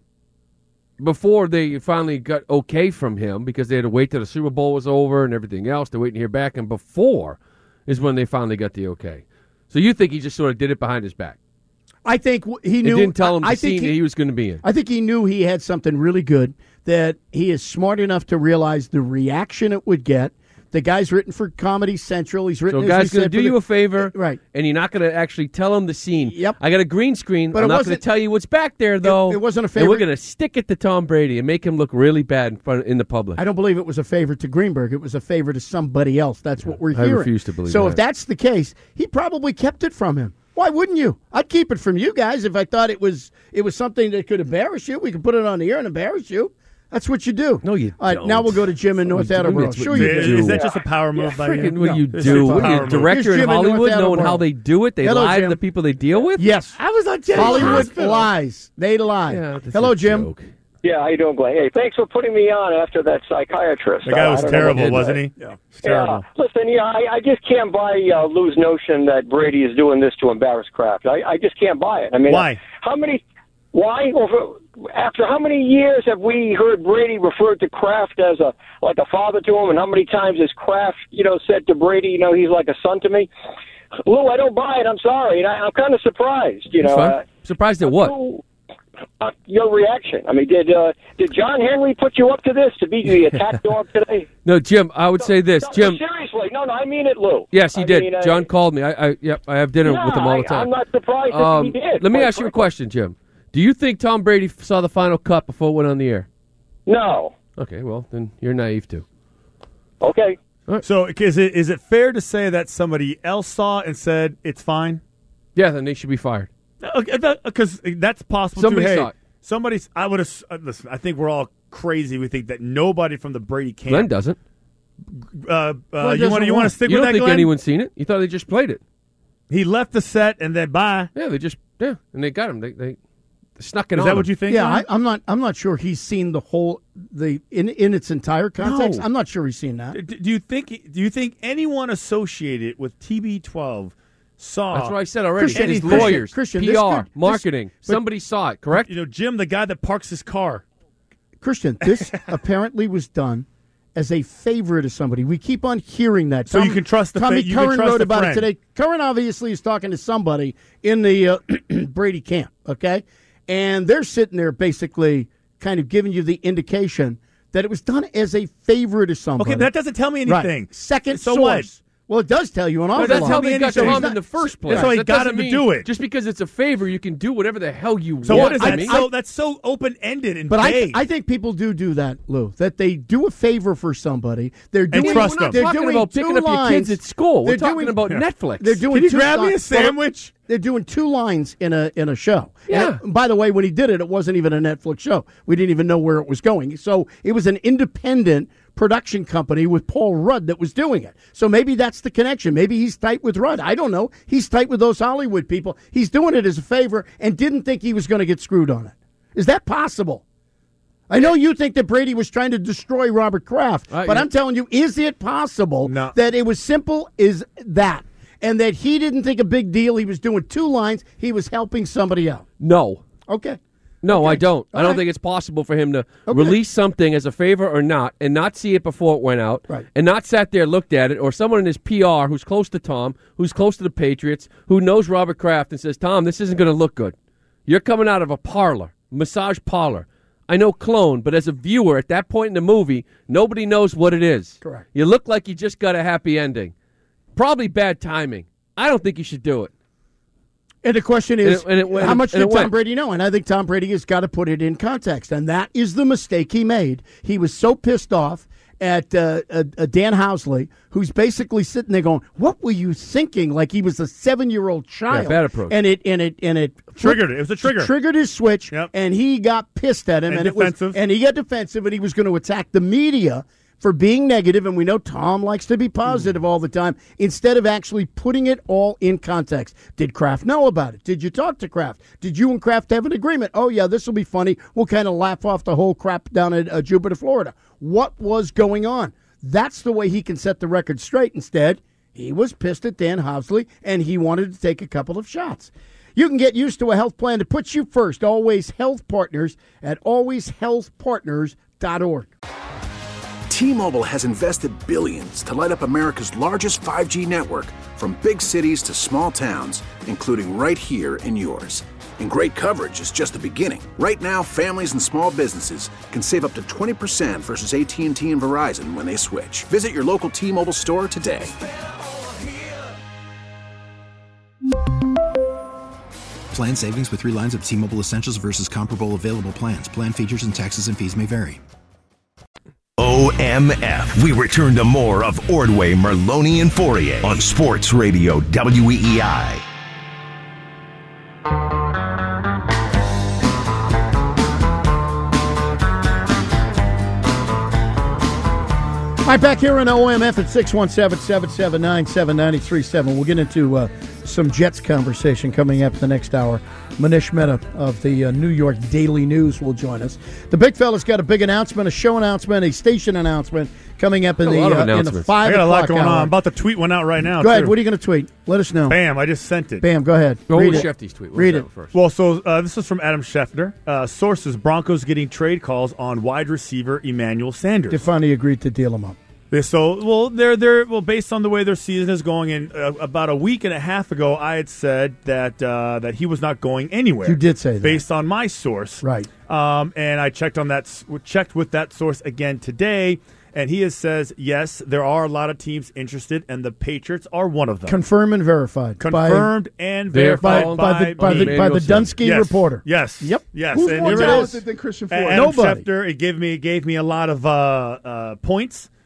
S5: before they finally got okay from him because they had to wait till the Super Bowl was over and everything else. They're waiting to hear back, and before is when they finally got the okay. So you think he just sort of did it behind his back?
S6: I think w- he
S5: It
S6: knew.
S5: didn't tell him
S6: I,
S5: the
S6: I think
S5: scene that he was going to be in.
S6: I think he knew he had something really good, that he is smart enough to realize the reaction it would get. The guy's written for Comedy Central. He's written.
S5: So,
S6: as
S5: guy's
S6: we
S5: going to
S6: said,
S5: do
S6: for
S5: you
S6: the-
S5: a favor,
S6: right?
S5: And you're not going to actually tell him the scene.
S6: Yep.
S5: I got a green screen.
S6: But
S5: I'm
S6: it
S5: not going to
S6: wasn't-
S5: tell you what's back there, though.
S6: it wasn't a
S5: And
S6: favor.
S5: we're going to stick it to Tom Brady and make him look really bad in front in the public.
S6: I don't believe it was a favor to Greenberg. It was a favor to somebody else. That's what we're
S5: I
S6: hearing.
S5: refuse to believe
S6: So
S5: that.
S6: if that's the case, he probably kept it from him. Why wouldn't you? I'd keep it from you guys if I thought it was it was something that could embarrass you. We could put it on the air and embarrass you. That's what you do.
S5: No, you
S6: All right,
S5: don't.
S6: now we'll go to Jim in North
S5: What you do,
S6: Attleboro.
S5: it's what
S6: Sure
S5: you
S6: you
S4: is,
S6: do.
S4: is that just a power move by
S5: Freaking
S4: him?
S5: what
S6: No,
S5: you
S6: it's
S5: do.
S6: a
S5: What
S6: power
S5: you
S6: move.
S5: director
S6: Here's
S5: in
S6: Jim in North
S5: Hollywood, knowing
S6: Attleboro.
S5: how they do it, they
S6: Hello,
S5: lie
S6: Jim.
S5: to the people they deal with.
S6: Yes.
S3: I was on Jenny
S6: Hollywood
S3: Hospital.
S6: lies. They lie.
S5: Yeah, that's
S6: Hello,
S5: a
S6: Jim.
S5: joke.
S17: Yeah, how you doing, Glenn? Hey, thanks for putting me on after that psychiatrist.
S4: The guy
S17: I-
S4: was
S17: I don't know
S4: terrible,
S17: what
S4: wasn't
S17: did
S4: he?
S17: that.
S4: Yeah, it's terrible.
S17: Yeah. Listen, yeah, I, I just can't buy uh, Lou's notion that Brady is doing this to embarrass Kraft. I, I just can't buy it. I mean,
S4: Why?
S17: How many? Why? Over, after how many years have we heard Brady referred to Kraft as a like a father to him, and how many times has Kraft, you know, said to Brady, you know, he's like a son to me? Lou, I don't buy it. I'm sorry, and I, I'm kind of surprised. You
S5: That's
S17: know,
S5: fine.
S17: uh,
S5: Surprised at what?
S17: Lou, uh, your reaction. I mean, did uh, did John Henry put you up to this to be the attack dog today?
S5: No, Jim. I would say this,
S17: No,
S5: Jim.
S17: seriously, no, no, I mean it, Lou.
S5: Yes, he
S17: I
S5: did.
S17: mean, uh,
S5: John called me. I, I, yep, I have dinner
S17: yeah,
S5: with him all the
S17: I-
S5: time.
S17: I'm not surprised that
S5: Um,
S17: he did.
S5: let me
S17: quite
S5: ask you a
S17: frankly.
S5: question, Jim. Do you think Tom Brady f- saw the final cut before it went on the air?
S17: No.
S5: Okay, well, then you're naive too.
S17: Okay.
S5: Right.
S4: So is it is it fair to say that somebody else saw it and said it's fine?
S5: Yeah, then they should be fired.
S4: Because that's possible
S5: Somebody
S4: too. Hey,
S5: saw it.
S4: Somebody's. I would have. Uh, listen, I think we're all crazy. We think that nobody from the Brady camp.
S5: Glenn doesn't.
S4: Uh, uh,
S5: Glenn
S4: you want
S5: doesn't
S4: you want to stick
S5: You
S4: with
S5: don't
S4: that,
S5: think
S4: Glenn?
S5: anyone's seen it? You thought they just played it?
S4: He left the set and then bye.
S5: Yeah, they just yeah, and they got him. They they, they snuck it
S4: Is
S5: on
S4: that
S5: him.
S4: what you think?
S6: Yeah,
S4: Glenn?
S6: I, I'm not. I'm not sure he's seen the whole the in in its entire context.
S4: No.
S6: I'm not sure he's seen that.
S4: D- Do you think? Do you think anyone associated with T B twelve saw?
S5: That's what I said already.
S6: Christian,
S5: His
S6: Christian,
S5: lawyers,
S6: Christian,
S5: P
S6: this
S5: R,
S6: could- this-
S5: marketing.
S6: but-
S5: Somebody saw it, correct?
S4: You know, Jim, the guy that parks his car.
S6: Christian, this apparently was done as a favor to somebody. We keep on hearing that.
S4: So you can trust the fa-
S6: Tommy
S4: you can
S6: Curran
S4: trust
S6: wrote
S4: the
S6: about
S4: friend.
S6: it today. Curran obviously is talking to somebody in the uh, Brady camp, okay? And they're sitting there basically kind of giving you the indication that it was done as a favor to somebody.
S4: Okay, but that doesn't tell me anything.
S6: Right. Second
S4: So
S6: source.
S4: what?
S6: Well, it does tell you an awful
S5: that's
S6: lot.
S5: how they got
S4: anything.
S5: Tom
S4: He's
S5: in
S4: not-
S5: the first place.
S4: That's how he
S5: That
S4: got
S5: doesn't
S4: him to
S5: mean-
S4: do it.
S5: Just because it's a favor, you can do whatever the hell you
S4: So
S5: want.
S4: what is
S5: I
S4: that?
S5: mean,
S4: So that's so open ended and
S6: But I,
S4: vague.
S6: I think people do do that, Lou. That they do a favor for somebody. They're
S4: And
S6: doing.
S4: trust
S5: we're not
S6: they're
S5: talking
S6: doing
S5: about
S6: two
S5: picking up your
S6: lines.
S5: kids at school. We're
S6: They're
S5: talking
S6: doing-
S5: about
S4: Yeah.
S5: Netflix.
S6: They're doing.
S4: Can you
S6: two
S4: grab me a
S6: lines-
S4: sandwich?
S6: They're doing two lines in a in a show.
S5: Yeah.
S6: And by the way, when he did it, it wasn't even a Netflix show. We didn't even know where it was going. So it was an independent production company with Paul Rudd that was doing it. So maybe that's the connection. Maybe he's tight with Rudd. I don't know. He's tight with those Hollywood people. He's doing it as a favor and didn't think he was going to get screwed on it. Is that possible? I know you think that Brady was trying to destroy Robert Kraft,
S5: Uh,
S6: but
S5: yeah.
S6: I'm telling you, is it possible
S4: No.
S6: that it was simple as that? And that he didn't think a big deal. He was doing two lines. He was helping somebody out.
S5: no.
S6: Okay.
S5: No,
S6: Okay.
S5: I don't. I
S6: All
S5: don't
S6: right.
S5: think it's possible for him to
S6: Okay.
S5: release something as a favor or not and not see it before it went out
S6: Right.
S5: and not sat there, looked at it, or someone in his P R who's close to Tom, who's close to the Patriots, who knows Robert Kraft and says, Tom, this isn't going to look good. You're coming out of a parlor, massage parlor. I know clone, but as a viewer at that point in the movie, nobody knows what it is.
S6: Correct.
S5: You look like you just got a happy ending. Probably bad timing. I don't think you should do it.
S6: And the question is,
S5: And it- and it went-
S6: how much
S5: and
S6: did
S5: it
S6: Tom
S5: went.
S6: Brady know? And I think Tom Brady has got to put it in context. And that is the mistake he made. He was so pissed off at uh, uh, uh, Dan Housley, who's basically sitting there going, "What were you thinking?" Like he was a seven-year-old child.
S5: bad approach.
S6: And it and it and it
S4: Triggered it. It was a trigger.
S6: Triggered his switch,
S4: Yep.
S6: and he got pissed at him,
S4: And
S6: and, it was,
S4: defensive.
S6: and he got defensive, and he was going to attack the media for being negative, and we know Tom likes to be positive all the time, instead of actually putting it all in context. Did Kraft know about it? Did you talk to Kraft? Did you and Kraft have an agreement? Oh, yeah, this will be funny. We'll kind of laugh off the whole crap down at uh, Jupiter, Florida. What was going on? That's the way he can set the record straight. Instead, he was pissed at Dan Housley, and he wanted to take a couple of shots. You can get used to a health plan that puts you first. Always Health Partners at always health partners dot org.
S18: T-Mobile has invested billions to light up America's largest five G network, from big cities to small towns, including right here in yours. And great coverage is just the beginning. Right now, families and small businesses can save up to twenty percent versus A T and T and Verizon when they switch. Visit your local T-Mobile store today.
S19: Plan savings with three lines of T-Mobile Essentials versus comparable available plans. Plan features and taxes and fees may vary.
S11: O M F. We return to more of Ordway, Merloni, and Fourier on Sports Radio W E E I.
S6: All right, back here on O M F at six one seven, seven seven nine, seven nine three seven. We'll get into uh, some Jets conversation coming up the next hour. Manish Mehta of the uh, New York Daily News will join us. The big fella's got a big announcement, a show announcent, a station announcement coming up in
S5: A
S6: the
S5: lot of
S6: uh, in the
S5: announcements.
S6: five
S4: I got a lot
S6: o'clock
S4: going
S6: hour.
S4: on. I'm about to tweet one out right now.
S6: Go ahead.
S4: too.
S6: What are you going to tweet? Let us know.
S4: Bam! I just sent it.
S6: Bam. Go ahead.
S5: Go
S6: Read
S5: with
S6: it.
S5: Shefty's tweet. What
S6: Read
S5: was
S6: it.
S5: that first?
S4: Well, so uh, this is from Adam Schefter. Uh, sources: Broncos getting trade calls on wide receiver Emmanuel Sanders.
S6: They finally agreed to deal him up.
S4: They- So, well, they're they're well based on the way their season is going. And uh, about a week and a half ago, I had said that uh, that he was not going anywhere.
S6: You did say that.
S4: based on my source,
S6: Right.
S4: Um, and I checked on that, s- checked with that source again today, and he has says yes, there are a lot of teams interested, and the Patriots are one of them.
S6: Confirmed and verified.
S4: Confirmed and
S6: by,
S4: verified
S6: by,
S4: by,
S6: by the by
S4: me.
S6: the, by the Dunsky
S4: Yes.
S6: reporter.
S4: Yes.
S6: Yep.
S4: Yes.
S20: Who's
S4: and
S20: more
S4: here it is.
S20: talented than Christian Ford?
S4: Adam
S6: Nobody.
S4: Schefter, it gave me it gave me a lot of uh, uh, points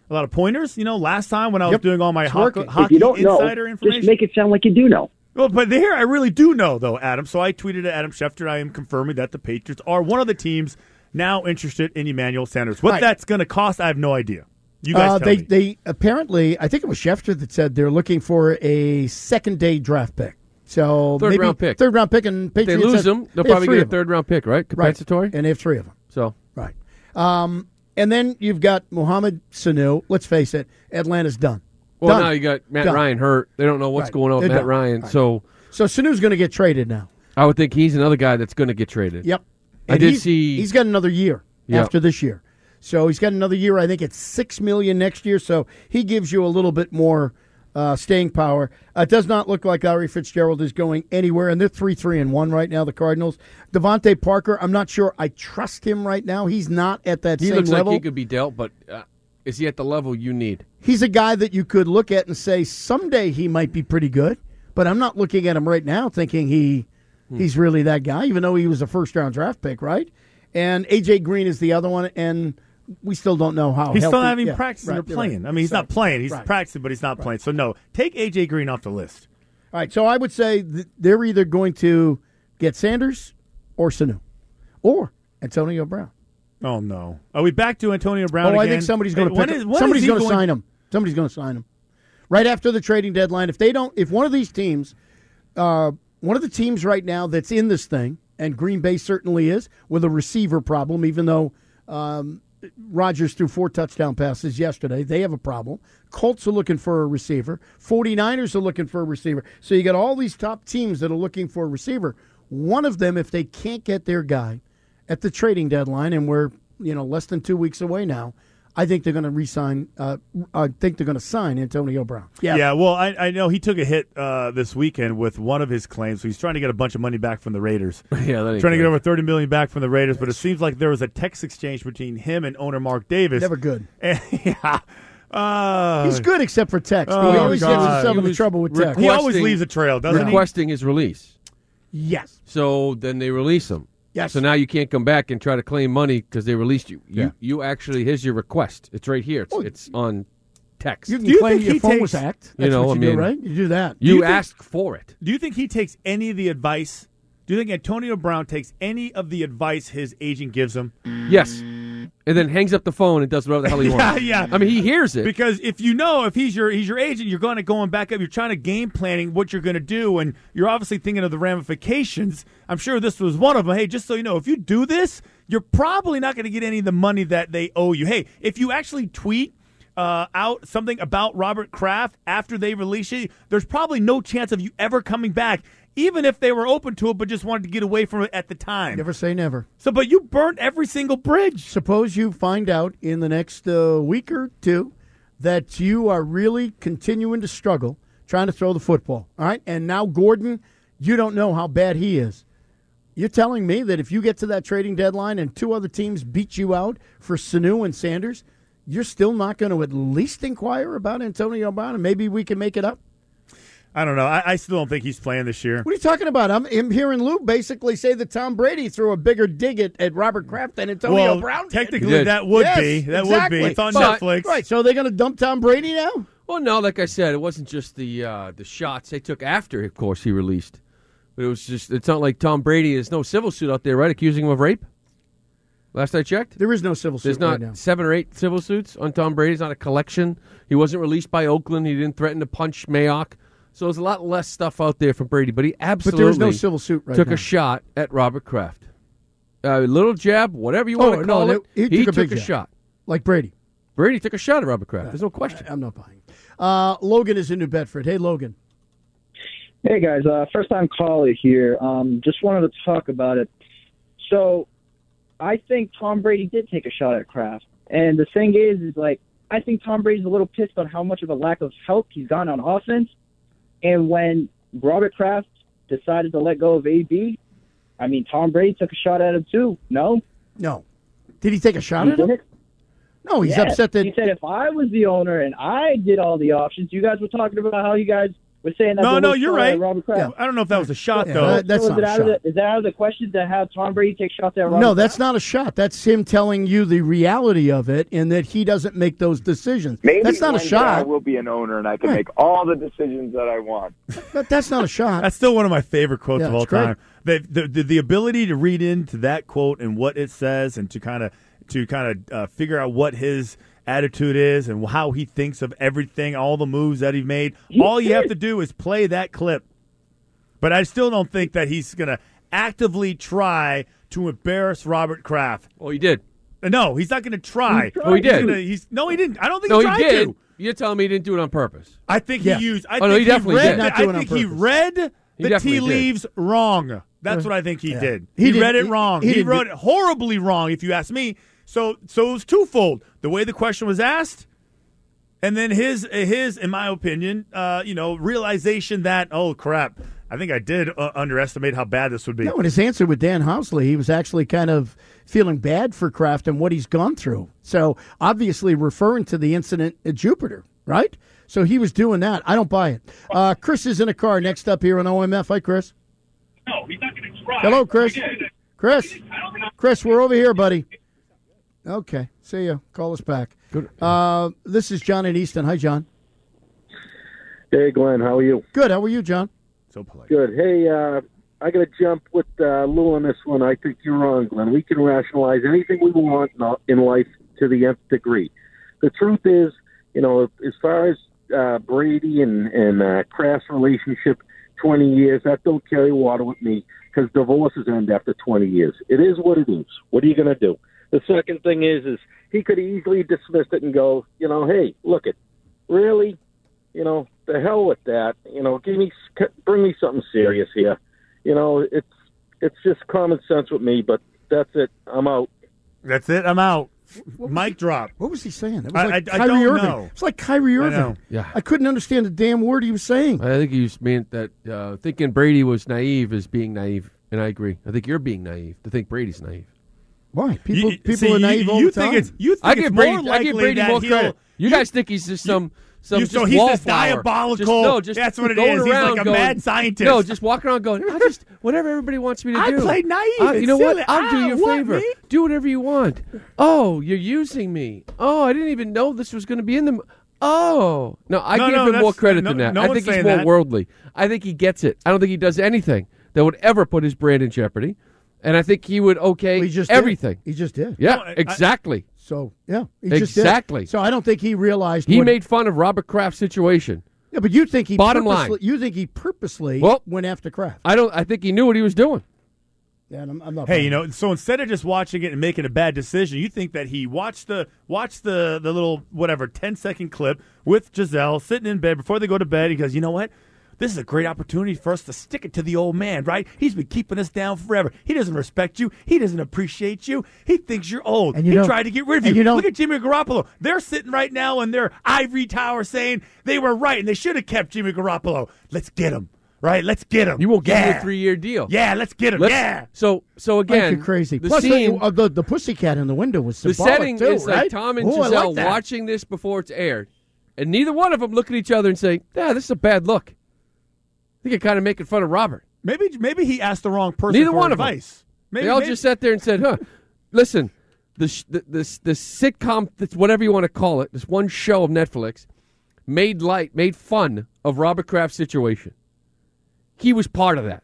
S4: a lot of pointers. You know, last time when I was
S6: Yep.
S4: doing all my
S6: It's
S4: hockey,
S6: working.
S4: hockey
S20: If you don't know,
S4: insider information.
S20: just make it sound like you do know.
S4: Well, but here I really do know, though, Adam. So I tweeted to Adam Schefter. I am confirming that the Patriots are one of the teams now interested in Emmanuel Sanders. What
S6: Right.
S4: that's going to cost, I have no idea. You guys
S6: Uh,
S4: tell
S6: they
S4: me.
S6: they apparently, I think it was Schefter that said they're looking for a second day draft pick. So
S5: Third
S6: maybe
S5: round pick.
S6: third round pick, and
S5: If they
S6: Patriots
S5: lose
S6: have-
S5: them, they'll
S6: they have
S5: probably
S6: three
S5: get a
S6: of them.
S5: third round pick, right? Compensatory?
S6: Right. And they have three of them.
S5: So
S6: right. Um, and then you've got Mohamed Sanu. Let's face it, Atlanta's done.
S5: Well,
S6: Done.
S5: now you got Matt
S6: Done.
S5: Ryan hurt. They don't know what's
S6: Right.
S5: going on with
S6: They're
S5: Matt
S6: done.
S5: Ryan.
S6: Right.
S5: So
S6: So Sanu's going to get traded now.
S5: I would think he's another guy that's going to get traded.
S6: Yep.
S5: I
S6: And
S5: did
S6: he's,
S5: see
S6: he's got another year
S5: Yeah.
S6: after this year. So he's got another year. I think it's six million next year. So he gives you a little bit more uh, staying power. Uh, it does not look like Larry Fitzgerald is going anywhere, and they're three, three, and one right now. The Cardinals. Devontae Parker. I'm not sure I trust him right now. He's not at that
S5: he
S6: same
S5: looks
S6: level.
S5: like he could be dealt, but uh, is he at the level you need?
S6: He's a guy that you could look at and say someday he might be pretty good, but I'm not looking at him right now thinking he
S5: Hmm.
S6: he's really that guy, even though he was a first round draft pick, right? And A J Green is the other one, and we still don't know how
S4: He's
S6: healthy.
S4: still not even
S6: yeah,
S4: practicing
S6: right,
S4: or
S6: you're
S4: playing.
S6: right.
S4: I mean, he's
S6: Right.
S4: not playing. He's
S6: Right.
S4: practicing, but he's not playing. So, no, take A J Green off the list.
S6: All right, so I would say th- they're either going to get Sanders or Sanu or Antonio Brown.
S4: Oh, no. Are we back to Antonio Brown
S6: Oh,
S4: again?
S6: I think somebody's going to
S4: When
S6: pick
S4: is-
S6: him.
S4: when
S6: Somebody's
S4: is he
S6: going to
S4: going-
S6: sign him. Somebody's going to sign him right after the trading deadline. If they don't, if one of these teams, uh, one of the teams right now that's in this thing, and Green Bay certainly is, with a receiver problem, even though um, Rodgers threw four touchdown passes yesterday, they have a problem. Colts are looking for a receiver. 49ers are looking for a receiver. So you got all these top teams that are looking for a receiver. One of them, if they can't get their guy at the trading deadline, and we're you know less than two weeks away now, I think they're going to re-sign. Uh, I think they're going to sign Antonio Brown.
S4: Yeah, well, I, I know he took a hit uh, this weekend with one of his claims. So he's trying to get a bunch of money back from the Raiders.
S5: Yeah, that ain't
S4: trying to
S5: good.
S4: get over thirty million dollars back from the Raiders. But it seems like there was a text exchange between him and owner Mark Davis.
S6: Never good.
S4: And, yeah, uh,
S6: He's good except for text.
S4: Oh,
S6: he always gets
S4: God.
S6: himself
S5: He
S6: into
S5: was
S6: trouble with text.
S4: He always leaves a trail, doesn't he?
S5: requesting his release.
S6: Yes.
S5: So then they release him.
S6: Yes.
S5: So now you can't come back and try to claim money because they released you. You,
S6: Yeah.
S5: you actually, here's your request. It's right here. It's, it's on text.
S6: You can
S4: Do you
S6: claim
S4: think
S6: your
S4: he
S6: phone
S4: takes-
S6: was hacked.
S5: You
S6: That's
S5: know,
S6: what
S5: I
S6: you
S5: mean,
S6: do, right? You do that.
S5: You,
S4: you think-
S5: ask for it.
S4: Do you think he takes any of the advice? Do you think Antonio Brown takes any of the advice his agent gives him?
S5: Yes. And then hangs up the phone and does whatever the hell he
S4: Yeah,
S5: wants.
S4: yeah.
S5: I mean, he hears it.
S4: Because if you know if he's your he's your agent, you're going to going back up. You're trying to game planning what you're going to do, and you're obviously thinking of the ramifications. I'm sure this was one of them. Hey, just so you know, if you do this, you're probably not going to get any of the money that they owe you. Hey, if you actually tweet uh, out something about Robert Kraft after they release it, there's probably no chance of you ever coming back, even if they were open to it but just wanted to get away from it at the time.
S6: Never say never.
S4: So, but you burnt every single bridge.
S6: Suppose you find out in the next uh, week or two that you are really continuing to struggle trying to throw the football. All right? And now Gordon, you don't know how bad he is. You're telling me that if you get to that trading deadline and two other teams beat you out for Sanu and Sanders, you're still not going to at least inquire about Antonio Brown and maybe we can make it up?
S4: I don't know. I, I still don't think he's playing this year.
S6: What are you talking about? I'm, I'm hearing Lou basically say that Tom Brady threw a bigger dig at, at Robert Kraft than Antonio
S4: Well,
S6: Brown did.
S4: technically that would
S6: Yes,
S4: be. That
S6: exactly.
S4: would be. It's on
S5: But-
S4: Netflix.
S6: Right, so they're going to dump Tom Brady now?
S5: Well, no, like I said, it wasn't just the uh, the shots they took after, of course, he released. But it was just, it's not like Tom Brady, there's no civil suit out there, right, accusing him of rape? Last I checked?
S6: There is no civil suit
S5: There's not
S6: right now.
S5: seven or eight civil suits on Tom Brady. It's not a collection. He wasn't released by Oakland. He didn't threaten to punch Mayock. So there's a lot less stuff out there from Brady. But he absolutely
S6: But there is no civil suit right
S5: took
S6: now.
S5: a shot at Robert Kraft. A little jab, whatever you want
S6: Oh,
S5: to
S6: no,
S5: call
S6: that-
S5: it.
S6: he
S5: He,
S6: took a
S5: took,
S6: big
S5: a
S6: jab.
S5: shot.
S6: Like Brady.
S5: Brady took a shot at Robert Kraft. There's no question.
S6: I, I'm not buying it. Uh, Logan is in New Bedford. Hey, Logan.
S21: Hey guys, uh, first time caller here. Um, just wanted to talk about it. So, I think Tom Brady did take a shot at Kraft, and the thing is, is like I think Tom Brady's a little pissed on how much of a lack of help he's gotten on offense. And when Robert Kraft decided to let go of A B, I mean Tom Brady took a shot at him too. No,
S6: no. Did he take a shot
S21: He
S6: at him?
S21: did.
S6: No, he's
S21: Yes.
S6: upset that
S21: He said if I was the owner and I did all the options, you guys were talking about how you guys was saying that.
S4: No,
S21: the
S4: no,
S21: worst
S4: you're
S21: shot at
S4: right.
S21: Robert Kraft.
S4: Yeah, I don't know if that was a shot
S6: Yeah,
S4: though.
S6: that- that's
S21: So
S6: not
S21: is, it
S6: a
S21: out
S6: shot.
S21: of the, is that out of the question to have Tom Brady take shots at Robert
S6: No,
S21: Kraft?
S6: that's not a shot. That's him telling you the reality of it and that he doesn't make those decisions.
S20: Maybe
S6: that's not a
S20: one day I
S6: shot.
S20: will be an owner and I can
S6: Right.
S20: make all the decisions that I want.
S6: That, that's not a shot.
S4: That's still one of my favorite quotes
S6: Yeah,
S4: of all
S6: it's great.
S4: time. The, the the the ability to read into that quote and what it says, and to kind of to kind of uh, figure out what his attitude is and how he thinks of everything, all the moves that he made.
S21: He
S4: all you
S21: did.
S4: have to do is play that clip. But I still don't think that he's going to actively try to embarrass Robert Kraft.
S5: Oh, he did.
S4: No, he's not going to try.
S5: Oh, he
S4: He's
S5: did.
S4: gonna- he's, no, he didn't. I don't think
S5: No,
S4: he
S5: he
S4: tried
S5: did.
S4: to.
S5: You're telling me he didn't do it on purpose.
S4: I think
S6: Yeah.
S4: he used. I
S5: Oh,
S4: think
S5: no, he definitely
S4: read
S5: did.
S4: the-
S6: Not
S4: I
S6: doing it on
S4: think he
S6: purpose.
S4: read
S5: He
S4: the
S5: definitely
S4: tea
S5: did.
S4: leaves wrong. That's what I think he
S6: Yeah.
S4: did.
S6: He
S4: He,
S6: did-
S4: read it
S6: he-
S4: wrong.
S6: he
S4: He,
S6: didn't
S4: wrote
S6: do-
S4: it horribly wrong, if you ask me. So, so it was twofold: the way the question was asked, and then his, his, in my opinion, uh, you know, realization that oh crap, I think I did uh, underestimate how bad this would be.
S6: No, in his answer with Dan Housley, he was actually kind of feeling bad for Kraft and what he's gone through. So obviously referring to the incident at Jupiter, right? So he was doing that. I don't buy it. Uh, Chris is in a car next up here on O M F. Hi, Chris.
S16: No, he's not going to try.
S6: Hello, Chris. Chris. Chris, we're over here, buddy. Okay. See you. Call us back.
S5: Good.
S6: Uh, this is John in Easton. Hi, John.
S22: Hey, Glenn, how are you?
S6: Good. How are you, John?
S4: So polite.
S22: Good. Hey, uh, I got to jump with uh, Lou on this one. I think you're wrong, Glenn. We can rationalize anything we want in life to the nth degree. The truth is, you know, as far as uh, Brady and, and uh, Kraft's relationship, twenty years, that don't carry water with me because divorces end after twenty years. It is what it is. What are you going to do? The second thing is, is he could easily dismiss it and go, you know, hey, look it, really, you know, the hell with that. You know, give me, bring me something serious here. You know, it's it's just common sense with me, but that's it. I'm out.
S4: That's it. I'm out.
S6: What
S4: Mic
S6: he,
S4: drop.
S6: What was he saying? It was
S4: I-
S6: like
S4: I- I
S6: Kyrie
S4: don't
S6: Irving.
S4: know.
S6: It's like Kyrie Irving.
S4: know.
S5: Yeah.
S6: I couldn't understand the damn word he was saying.
S5: I think he meant that uh, thinking Brady was naive is being naive, and I agree. I think you're being naive to think Brady's naive.
S6: Why? People
S4: You-
S6: people
S4: see,
S6: are naive
S4: you,
S6: all
S4: you
S6: the
S4: think
S6: time.
S4: It's, you think
S5: I
S4: it's
S5: give
S4: more
S5: Brady, I
S4: likely
S5: give Brady
S4: that
S5: more
S4: he'll-
S5: credit. You, guys think he's just some some
S4: you-
S5: just
S4: so he's
S5: wallflower.
S4: this diabolical-
S5: Just, no, just
S4: that's what it
S5: going
S4: is. He's
S5: around
S4: like a
S5: going-
S4: mad scientist.
S5: No, just walking around going, I just whatever everybody wants me to
S4: I
S5: do.
S4: played naive.
S5: Uh, you
S4: It's
S5: know
S4: silly.
S5: what? I'll do
S4: Ah,
S5: you a
S4: what,
S5: favor.
S4: me?
S5: Do whatever you want. Oh, you're using me. Oh, I didn't even know this was going to be in the. Oh no, I
S4: No,
S5: give
S4: no,
S5: him more
S4: that's-
S5: credit
S4: no-
S5: than that.
S4: no
S5: I
S4: one's
S5: think he's
S4: saying
S5: more
S4: that.
S5: worldly. I think he gets it. I don't think he does anything that would ever put his brand in jeopardy. And I think he would okay
S6: He just did.
S5: everything.
S6: He just did.
S5: Yeah,
S4: No, I-
S5: exactly.
S6: So yeah, he just
S5: Exactly.
S6: did. So I don't think he realized
S5: He
S6: what-
S5: made fun of Robert Kraft's situation.
S6: Yeah, but you think he
S5: Bottom
S6: purposely,
S5: line.
S6: You think he purposely
S5: Well-
S6: went after Kraft?
S5: I don't. I think he knew what he was doing.
S6: Yeah, and I'm, I'm not.
S4: Hey,
S6: buying
S4: you
S6: it.
S4: know, so instead of just watching it and making a bad decision, you think that he watched the watched the the little whatever ten second clip with Giselle sitting in bed before they go to bed. He goes, you know what? This is a great opportunity for us to stick it to the old man, right? He's been keeping us down forever. He doesn't respect you. He doesn't appreciate you. He thinks you're old.
S6: And you
S4: he
S6: know-
S4: tried to get rid of
S6: and
S4: you.
S6: you know-
S4: Look at Jimmy Garoppolo. They're sitting right now in their ivory tower saying they were right and they should have kept Jimmy Garoppolo. Let's get him, right? Let's get him.
S5: You won't give
S4: yeah.
S5: him a three year deal.
S4: Yeah, let's get him.
S5: Let's-
S4: yeah.
S5: So so again,
S6: Like you're crazy.
S5: The
S6: Plus,
S5: scene,
S6: the, uh, the the pussycat in the window was
S5: the
S6: symbolic
S5: setting
S6: too,
S5: is
S6: right?
S5: like Tom and
S6: Oh, I
S5: Giselle
S6: like that.
S5: watching this before it's aired, and neither one of them look at each other and say, "Yeah, this is a bad look." I think you're kind of making fun of Robert.
S4: Maybe maybe he asked the wrong person
S5: Neither
S4: for
S5: one
S4: advice.
S5: of them.
S4: Maybe
S5: they all
S4: maybe-
S5: just sat there and said, "Huh, listen, the sh- the, the the sitcom, this, whatever you want to call it, this one show of Netflix, made light, made fun of Robert Kraft's situation. He was part of that.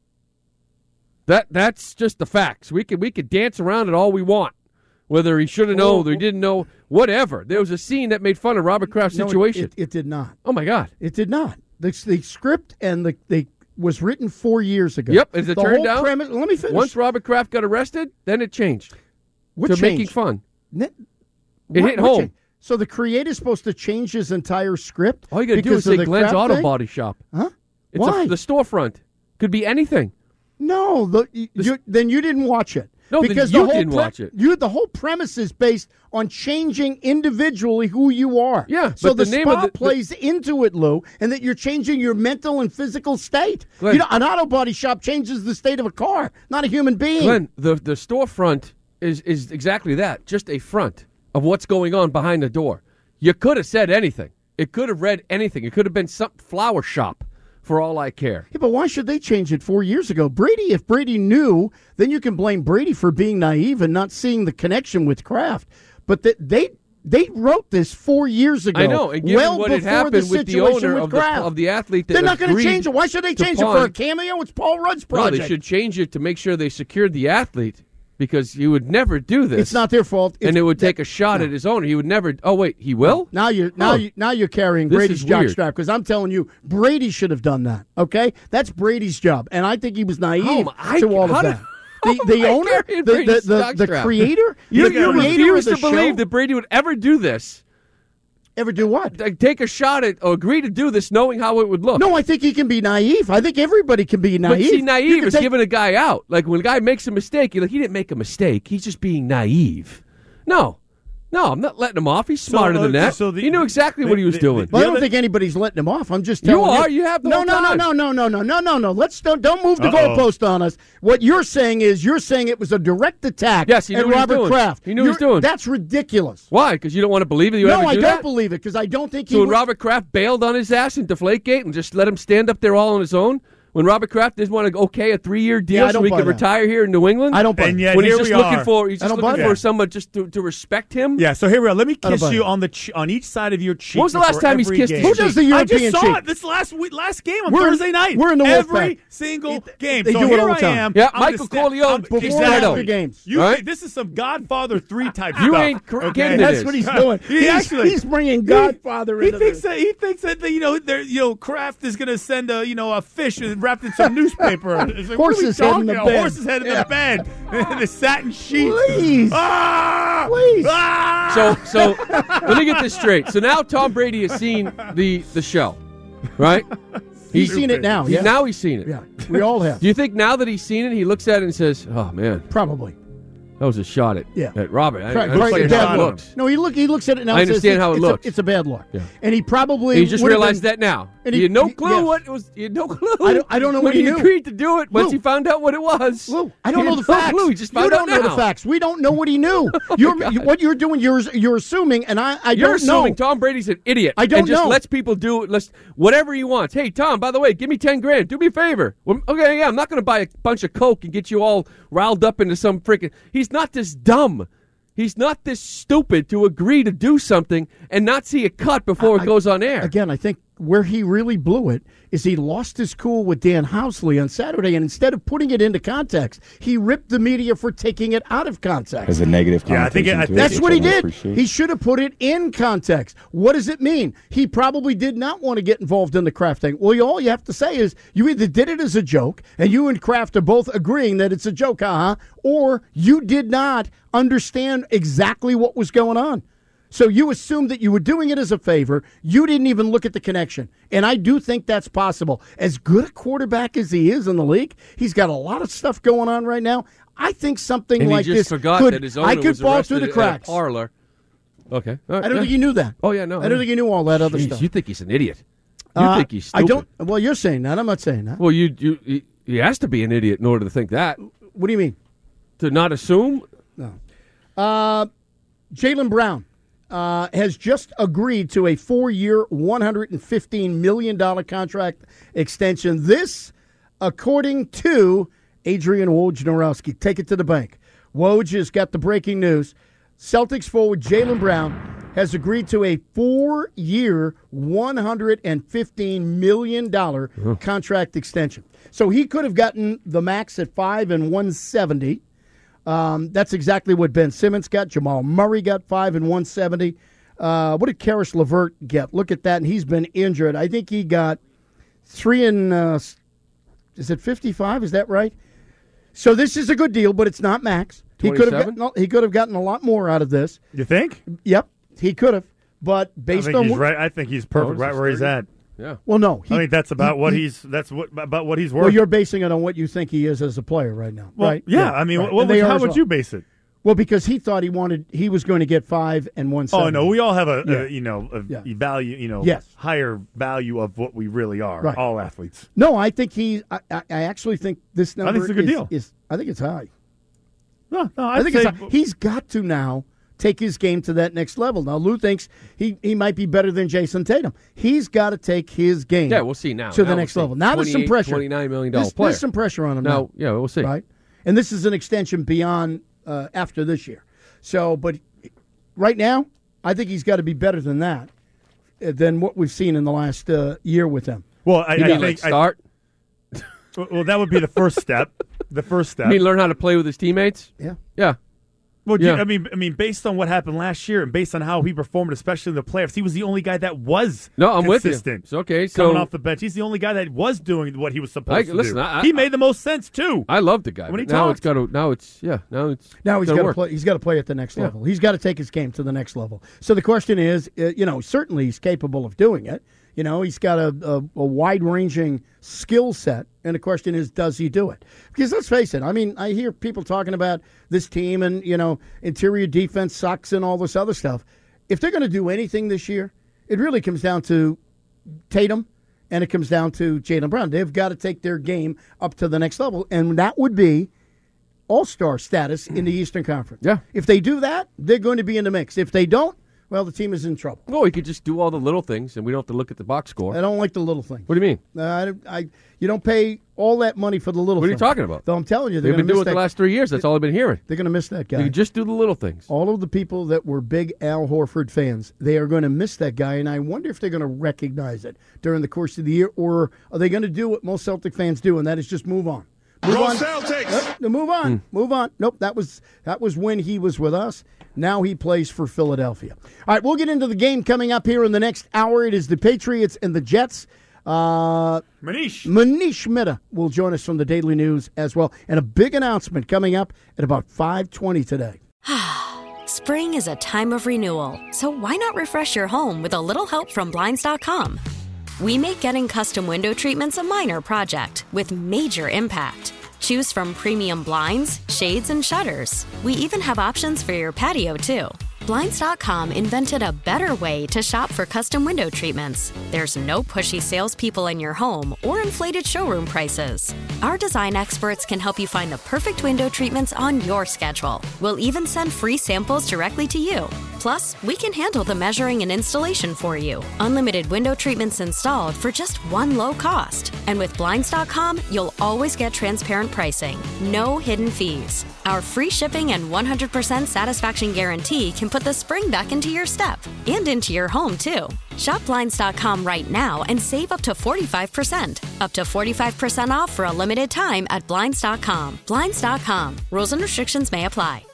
S5: That that's just the facts. We could we could dance around it all we want, whether he should have known, whether he didn't know, whatever. There was a scene that made fun of Robert Kraft's
S6: No, it-
S5: situation.
S6: It, it did not.
S5: Oh my God!
S6: It did not. The, the script and the they was written four years ago.
S5: Yep, as it
S6: the
S5: turned
S6: whole
S5: out,
S6: premise, let me finish.
S5: Once Robert Kraft got arrested, then it changed
S6: What
S5: to
S6: changed?
S5: making fun.
S6: Ne-
S5: It
S6: what-
S5: hit
S6: what
S5: home.
S6: changed? So the creator's supposed to change his entire script.
S5: All you got to do
S6: because
S5: is say
S6: of the
S5: Glenn's
S6: Kraft
S5: Auto
S6: thing?
S5: Body Shop.
S6: Huh?
S5: It's
S6: Why?
S5: A, the storefront could be anything.
S6: No, the, you, then you didn't watch it.
S5: No, then
S6: because
S5: you
S6: the whole
S5: didn't watch it.
S6: You, the whole premise is based on changing individually who you are.
S5: Yeah,
S6: so
S5: but the
S6: the,
S5: name
S6: spa
S5: of the- the-
S6: plays into it, Lou, and that you're changing your mental and physical state.
S5: Glenn.
S6: You know, an auto body shop changes the state of a car, not a human being.
S5: Glenn, the the storefront is is exactly that, just a front of what's going on behind the door. You could have said anything. It could have read anything. It could have been some flower shop. for all I care.
S6: Yeah, but why should they change it four years ago? Brady, if Brady knew, then you can blame Brady for being naive and not seeing the connection with Kraft. But the, they they wrote this four years ago.
S5: I know, and given
S6: well
S5: what had
S6: before
S5: happened
S6: the
S5: with the
S6: situation
S5: owner
S6: with
S5: of the,
S6: Kraft.
S5: of the athlete that
S6: They're not going to
S5: agreed
S6: change it. Why should they
S5: to
S6: change it
S5: pawn-
S6: for a cameo? It's Paul Rudd's project.
S5: No, they should change it to make sure they secured the athlete because he would never do this.
S6: It's not their fault. It's,
S5: and it would take a shot
S6: no.
S5: at his owner. He would never. Oh wait, he will.
S6: Now you're now
S5: Huh.
S6: you now you're carrying
S5: This
S6: Brady's
S5: is weird.
S6: jockstrap because I'm telling you, Brady should have done that. Okay, that's Brady's job, and I think he was naive
S5: How am I-
S6: to all
S5: how
S6: of
S5: did-
S6: that. The, the
S5: am I
S6: owner,
S5: carrying
S6: the, the,
S5: Brady's
S6: the, the
S5: jockstrap?
S6: creator,
S5: You,
S6: the
S5: you
S6: creator
S5: refuse
S6: of the
S5: to believe
S6: show,
S5: that Brady would ever do this.
S6: Ever do what?
S5: Like, take a shot at or agree to do this, knowing how it would look.
S6: No, I think he can be naive. I think everybody can be naive.
S5: But see,
S6: You
S5: naive
S6: can
S5: is
S6: take-
S5: giving a guy out. Like when a guy makes a mistake, you're like, he didn't make a mistake. He's just being naive. No. No, I'm not letting him off. He's smarter
S4: uh,
S5: than that.
S4: so the-
S5: he knew exactly
S4: the-
S5: what he was
S4: the-
S5: doing.
S6: Well, I don't think anybody's letting him off. I'm just
S5: You
S6: telling you.
S5: are. You have the
S6: no,
S5: whole
S6: no,
S5: time.
S6: no, no, no, no, no, no, no. Let's don't don't move the
S5: Uh-oh.
S6: goalpost on us. What you're saying is you're saying it was a direct attack.
S5: Yes, he knew
S6: at
S5: what he was
S6: Robert
S5: doing.
S6: Kraft.
S5: He knew what he was
S6: You're-
S5: doing.
S6: That's ridiculous.
S5: Why? Because you don't want to believe that you
S6: no,
S5: ever
S6: I
S5: do
S6: don't
S5: that?
S6: believe it because I don't think he.
S5: So when
S6: would-
S5: Robert Kraft bailed on his ass in Deflategate and just let him stand up there all on his own? When Robert Kraft didn't want to okay a three-year deal
S6: Yeah, I
S5: so
S6: don't
S5: he
S6: buy
S5: could
S6: that.
S5: retire here in New England?
S6: I don't buy
S4: And
S6: it.
S4: yet
S5: when he's
S4: here
S5: just
S4: we
S5: looking
S4: are.
S5: for he's
S6: I
S5: just
S6: don't buy
S5: looking
S6: that.
S5: for someone just to, to respect him?
S4: Yeah, so here we are. Let me
S6: I don't
S4: kiss
S6: buy
S4: you
S6: it.
S4: on the ch- on each side of your cheek.
S5: When was the last
S4: before
S5: time he's
S4: every
S5: kissed
S4: game.
S5: his Who
S6: does the
S4: I
S6: European
S4: just saw
S6: cheek?
S4: it this last week, last game on
S6: We're in-
S4: Thursday night.
S6: we're in the Wolf
S4: every
S6: Pack.
S4: single game.
S6: they
S4: so
S6: do it
S4: here
S6: all the
S4: I
S6: time.
S4: am.
S5: Yeah,
S4: I'm
S5: Michael
S4: gonna sta-
S5: Corleone
S4: I'm-
S6: before and
S4: exactly.
S6: after games.
S4: You
S5: All right?
S4: think this is some Godfather three type
S5: You
S4: stuff.
S5: ain't cr-
S4: okay?
S5: kidding
S6: That's
S5: it
S6: what
S5: is.
S6: he's doing.
S4: He
S6: he's,
S4: actually-
S6: he's bringing Godfather
S4: He
S6: into
S4: thinks
S6: this.
S4: that he thinks that you know there you know Kraft is going to send a you know a fish wrapped in some newspaper. It's like,
S6: Horse's
S4: what are we
S6: head in the
S4: talking
S6: bed.
S4: about? Horse's head in
S6: Yeah.
S4: the bed. the satin sheets.
S6: Please.
S4: Ah!
S6: Please.
S4: Ah!
S5: So, so let me get this straight. So now Tom Brady has seen the the show, right?
S6: He's seen it now.
S5: He-
S6: Yeah,
S5: Now he's seen it.
S6: yeah. We all have.
S5: Do you think now that he's seen it, he looks at it and says, "Oh man,
S6: Probably.
S5: that was a shot at,
S6: Yeah.
S5: at Robert"? I, I
S6: Right,
S5: understand
S6: right,
S5: how
S6: bad
S5: it
S6: look.
S5: looks.
S6: No, he look. He looks at it now.
S5: I
S6: and says
S5: understand
S6: it's-
S5: how it
S6: it's
S5: looks.
S6: A, it's a bad look.
S5: Yeah.
S6: And he probably.
S5: He just
S6: would have
S5: realized
S6: been-
S5: that now.
S6: and
S5: he
S6: he-
S5: had no
S6: he-
S5: clue
S6: yes.
S5: what it was. He had no clue.
S6: I don't- I don't know
S5: when
S6: what he
S5: he
S6: knew.
S5: agreed to do it. Once
S6: Lou.
S5: he found out what it was.
S6: Lou, I don't
S5: He
S6: know
S5: had
S6: the
S5: no
S6: facts.
S5: clue. He just
S6: you
S5: found
S6: don't
S5: out
S6: know
S5: now.
S6: the facts. We don't know what he knew. you're,
S5: God.
S6: you, what you're doing, you're you're assuming, and I, I
S5: You're
S6: don't know.
S5: assuming Tom Brady's an idiot.
S6: I don't
S5: and just
S6: know.
S5: lets people do let's whatever he wants. Hey, Tom, by the way, give me ten grand. Do me a favor. Well, okay, yeah, I'm not going to buy a bunch of coke and get you all riled up into some freaking. He's not this dumb. He's not this stupid to agree to do something and not see it cut before it
S6: I-
S5: goes on air.
S6: Again, I think where he really blew it is he lost his cool with Dan Housley on Saturday, and instead of putting it into context, he ripped the media for taking it out of context.
S7: As a negative
S4: Yeah, I think it-
S7: connotation
S4: I
S7: to
S4: think-
S7: it,
S6: That's
S7: which
S6: what
S7: I
S6: he
S7: don't
S6: did.
S7: appreciate.
S6: He should have put it in context. What does it mean? He probably did not want to get involved in the Kraft thing. Well, you, all you have to say is you either did it as a joke, and you and Kraft are both agreeing that it's a joke, uh-huh, or you did not understand exactly what was going on. So you assumed that you were doing it as a favor. You didn't even look at the connection. And I do think that's possible. As good a quarterback as he is in the league, he's got a lot of stuff going on right now. I think something
S5: and
S6: like
S5: he just
S6: this
S5: forgot
S6: could,
S5: that his owner
S6: I could
S5: was
S6: fall
S5: arrested
S6: through the
S5: at a
S6: cracks.
S5: parlor. Okay. All right,
S6: I don't
S5: yeah.
S6: think he knew that.
S5: Oh yeah, no.
S6: I don't think he knew all that other
S5: Jeez,
S6: stuff.
S5: You think he's an idiot? You
S6: Uh,
S5: think he's
S6: I
S5: stupid?
S6: don't. Well, you're saying that. I'm not saying that.
S5: Well, you you he- he has to be an idiot in order to think that.
S6: What do you mean?
S5: To not assume?
S6: No. Uh, Jaylen Brown uh, has just agreed to a four-year, one hundred fifteen million dollars contract extension. This, according to Adrian Wojnarowski. Take it to the bank. Woj has got the breaking news. Celtics forward Jaylen Brown has agreed to a four-year, one hundred fifteen million dollars contract extension. So he could have gotten the max at five and one seventy. Um, that's exactly what Ben Simmons got. Jamal Murray got five and one seventy. Uh, what did Karis LeVert get? Look at that, and he's been injured. I think he got three and uh, is it fifty-five? Is that right? So this is a good deal, but it's not max. He could have gotten, he could have gotten a lot more out of this.
S4: You think?
S6: Yep, he could have. But
S4: I
S6: based
S4: think
S6: on
S4: he's
S6: what,
S4: right. I think he's perfect
S5: Oh,
S4: right where he's at.
S5: Yeah.
S6: well, no, he,
S4: I think that's about
S6: he-
S4: what
S6: he-
S4: he's. That's what about what he's worth.
S6: Well, you're basing it on what you think he is as a player right now,
S4: Well,
S6: right?
S4: Yeah, I mean,
S6: right.
S4: what
S6: And
S4: would,
S6: they are
S4: how
S6: as
S4: would
S6: well.
S4: you base it?
S6: Well, because he thought he wanted, he was going to get five and one seventy.
S4: Oh no, we all have a,
S6: Yeah.
S4: a you know a
S6: Yeah.
S4: value, you know,
S6: Yes.
S4: higher value of what we really are.
S6: Right.
S4: All athletes.
S6: No, I think he. I, I I actually think this number.
S4: I think it's a good
S6: is,
S4: deal.
S6: Is I think it's high.
S4: No, no,
S6: I
S4: I'd
S6: think
S4: say,
S6: it's high. He's got to now take his game to that next level. Now, Lou thinks he, he might be better than Jason Tatum. He's got to take his game
S5: Yeah, we'll see now.
S6: to
S5: Now
S6: the
S5: we'll
S6: next
S5: see.
S6: level. Now there's some pressure.
S5: twenty-nine million dollars
S6: There's,
S5: player.
S6: there's some pressure on him now.
S5: Now, yeah, we'll see.
S6: Right? And this is an extension beyond uh, after this year. So, but right now, I think he's got to be better than that, uh, than what we've seen in the last uh, year with him.
S4: Well, I,
S6: You
S4: I
S6: got
S4: think
S6: a
S5: start.
S4: I, well, that would be the first step. The first step.
S5: I mean, learn how to play with his teammates?
S6: Yeah.
S5: Yeah.
S4: Well, do you-
S5: Yeah.
S4: I mean, I mean, based on what happened last year and based on how he performed, especially in the playoffs, he was the only guy that was
S5: No, I'm with you.
S4: consistent.
S5: It's okay, so-
S4: coming off the bench, he's the only guy that was doing what he was supposed
S5: I-
S4: to
S5: listen,
S4: do.
S5: I-
S4: he
S5: I-
S4: made the most sense too.
S5: I love the guy.
S4: When he
S5: but now
S4: talked.
S5: it's got to. Now it's yeah. Now it's
S6: Now he's
S5: gotta
S6: got to
S5: work.
S6: play. He's got to play at the next
S5: Yeah.
S6: level. He's got to take his game to the next level. So the question is, uh, you know, certainly he's capable of doing it. You know, he's got a, a, a wide-ranging skill set, and the question is, does he do it? Because let's face it. I mean, I hear people talking about this team and you know, interior defense sucks and all this other stuff. If they're going to do anything this year, it really comes down to Tatum, and it comes down to Jaylen Brown. They've got to take their game up to the next level, and that would be all-star status in the Eastern Conference.
S5: Yeah.
S6: If they do that, they're going to be in the mix. If they don't, well, the team is in trouble.
S5: Well, we could just do all the little things, and we don't have to look at the box score.
S6: I don't like the little things.
S5: What do you mean?
S6: Uh, I, I, you don't pay all that money for the little
S5: What are you
S6: things.
S5: talking about?
S6: Though I'm telling you, they're
S5: They've
S6: going
S5: been
S6: to
S5: doing
S6: miss
S5: it the
S6: that.
S5: last three years. That's all I've been hearing.
S6: They're going to miss that guy.
S5: You just do the little things.
S6: All of the people that were big Al Horford fans, they are going to miss that guy, and I wonder if they're going to recognize it during the course of the year, or are they going to do what most Celtic fans do, and that is just move on. Move
S3: Go
S6: on.
S3: Celtics!
S6: Nope, move on.
S5: Hmm.
S6: Move on. Nope, that was that was when he was with us. Now he plays for Philadelphia. All right, we'll get into the game coming up here in the next hour. It is the Patriots and the Jets. Uh,
S4: Manish.
S6: Manish Mehta will join us from the Daily News as well. And a big announcement coming up at about five twenty today.
S7: Spring is a time of renewal, so why not refresh your home with a little help from Blinds dot com? We make getting custom window treatments a minor project with major impact. Choose from premium blinds, shades, and shutters. We even have options for your patio, too. Blinds dot com invented a better way to shop for custom window treatments. There's no pushy salespeople in your home or inflated showroom prices. Our design experts can help you find the perfect window treatments on your schedule. We'll even send free samples directly to you. Plus, we can handle the measuring and installation for you. Unlimited window treatments installed for just one low cost. And with Blinds dot com, you'll always get transparent pricing. No hidden fees. Our free shipping and one hundred percent satisfaction guarantee can put the spring back into your step and into your home, too. Shop Blinds dot com right now and save up to forty-five percent. Up to forty-five percent off for a limited time at Blinds dot com. Blinds dot com. Rules and restrictions may apply.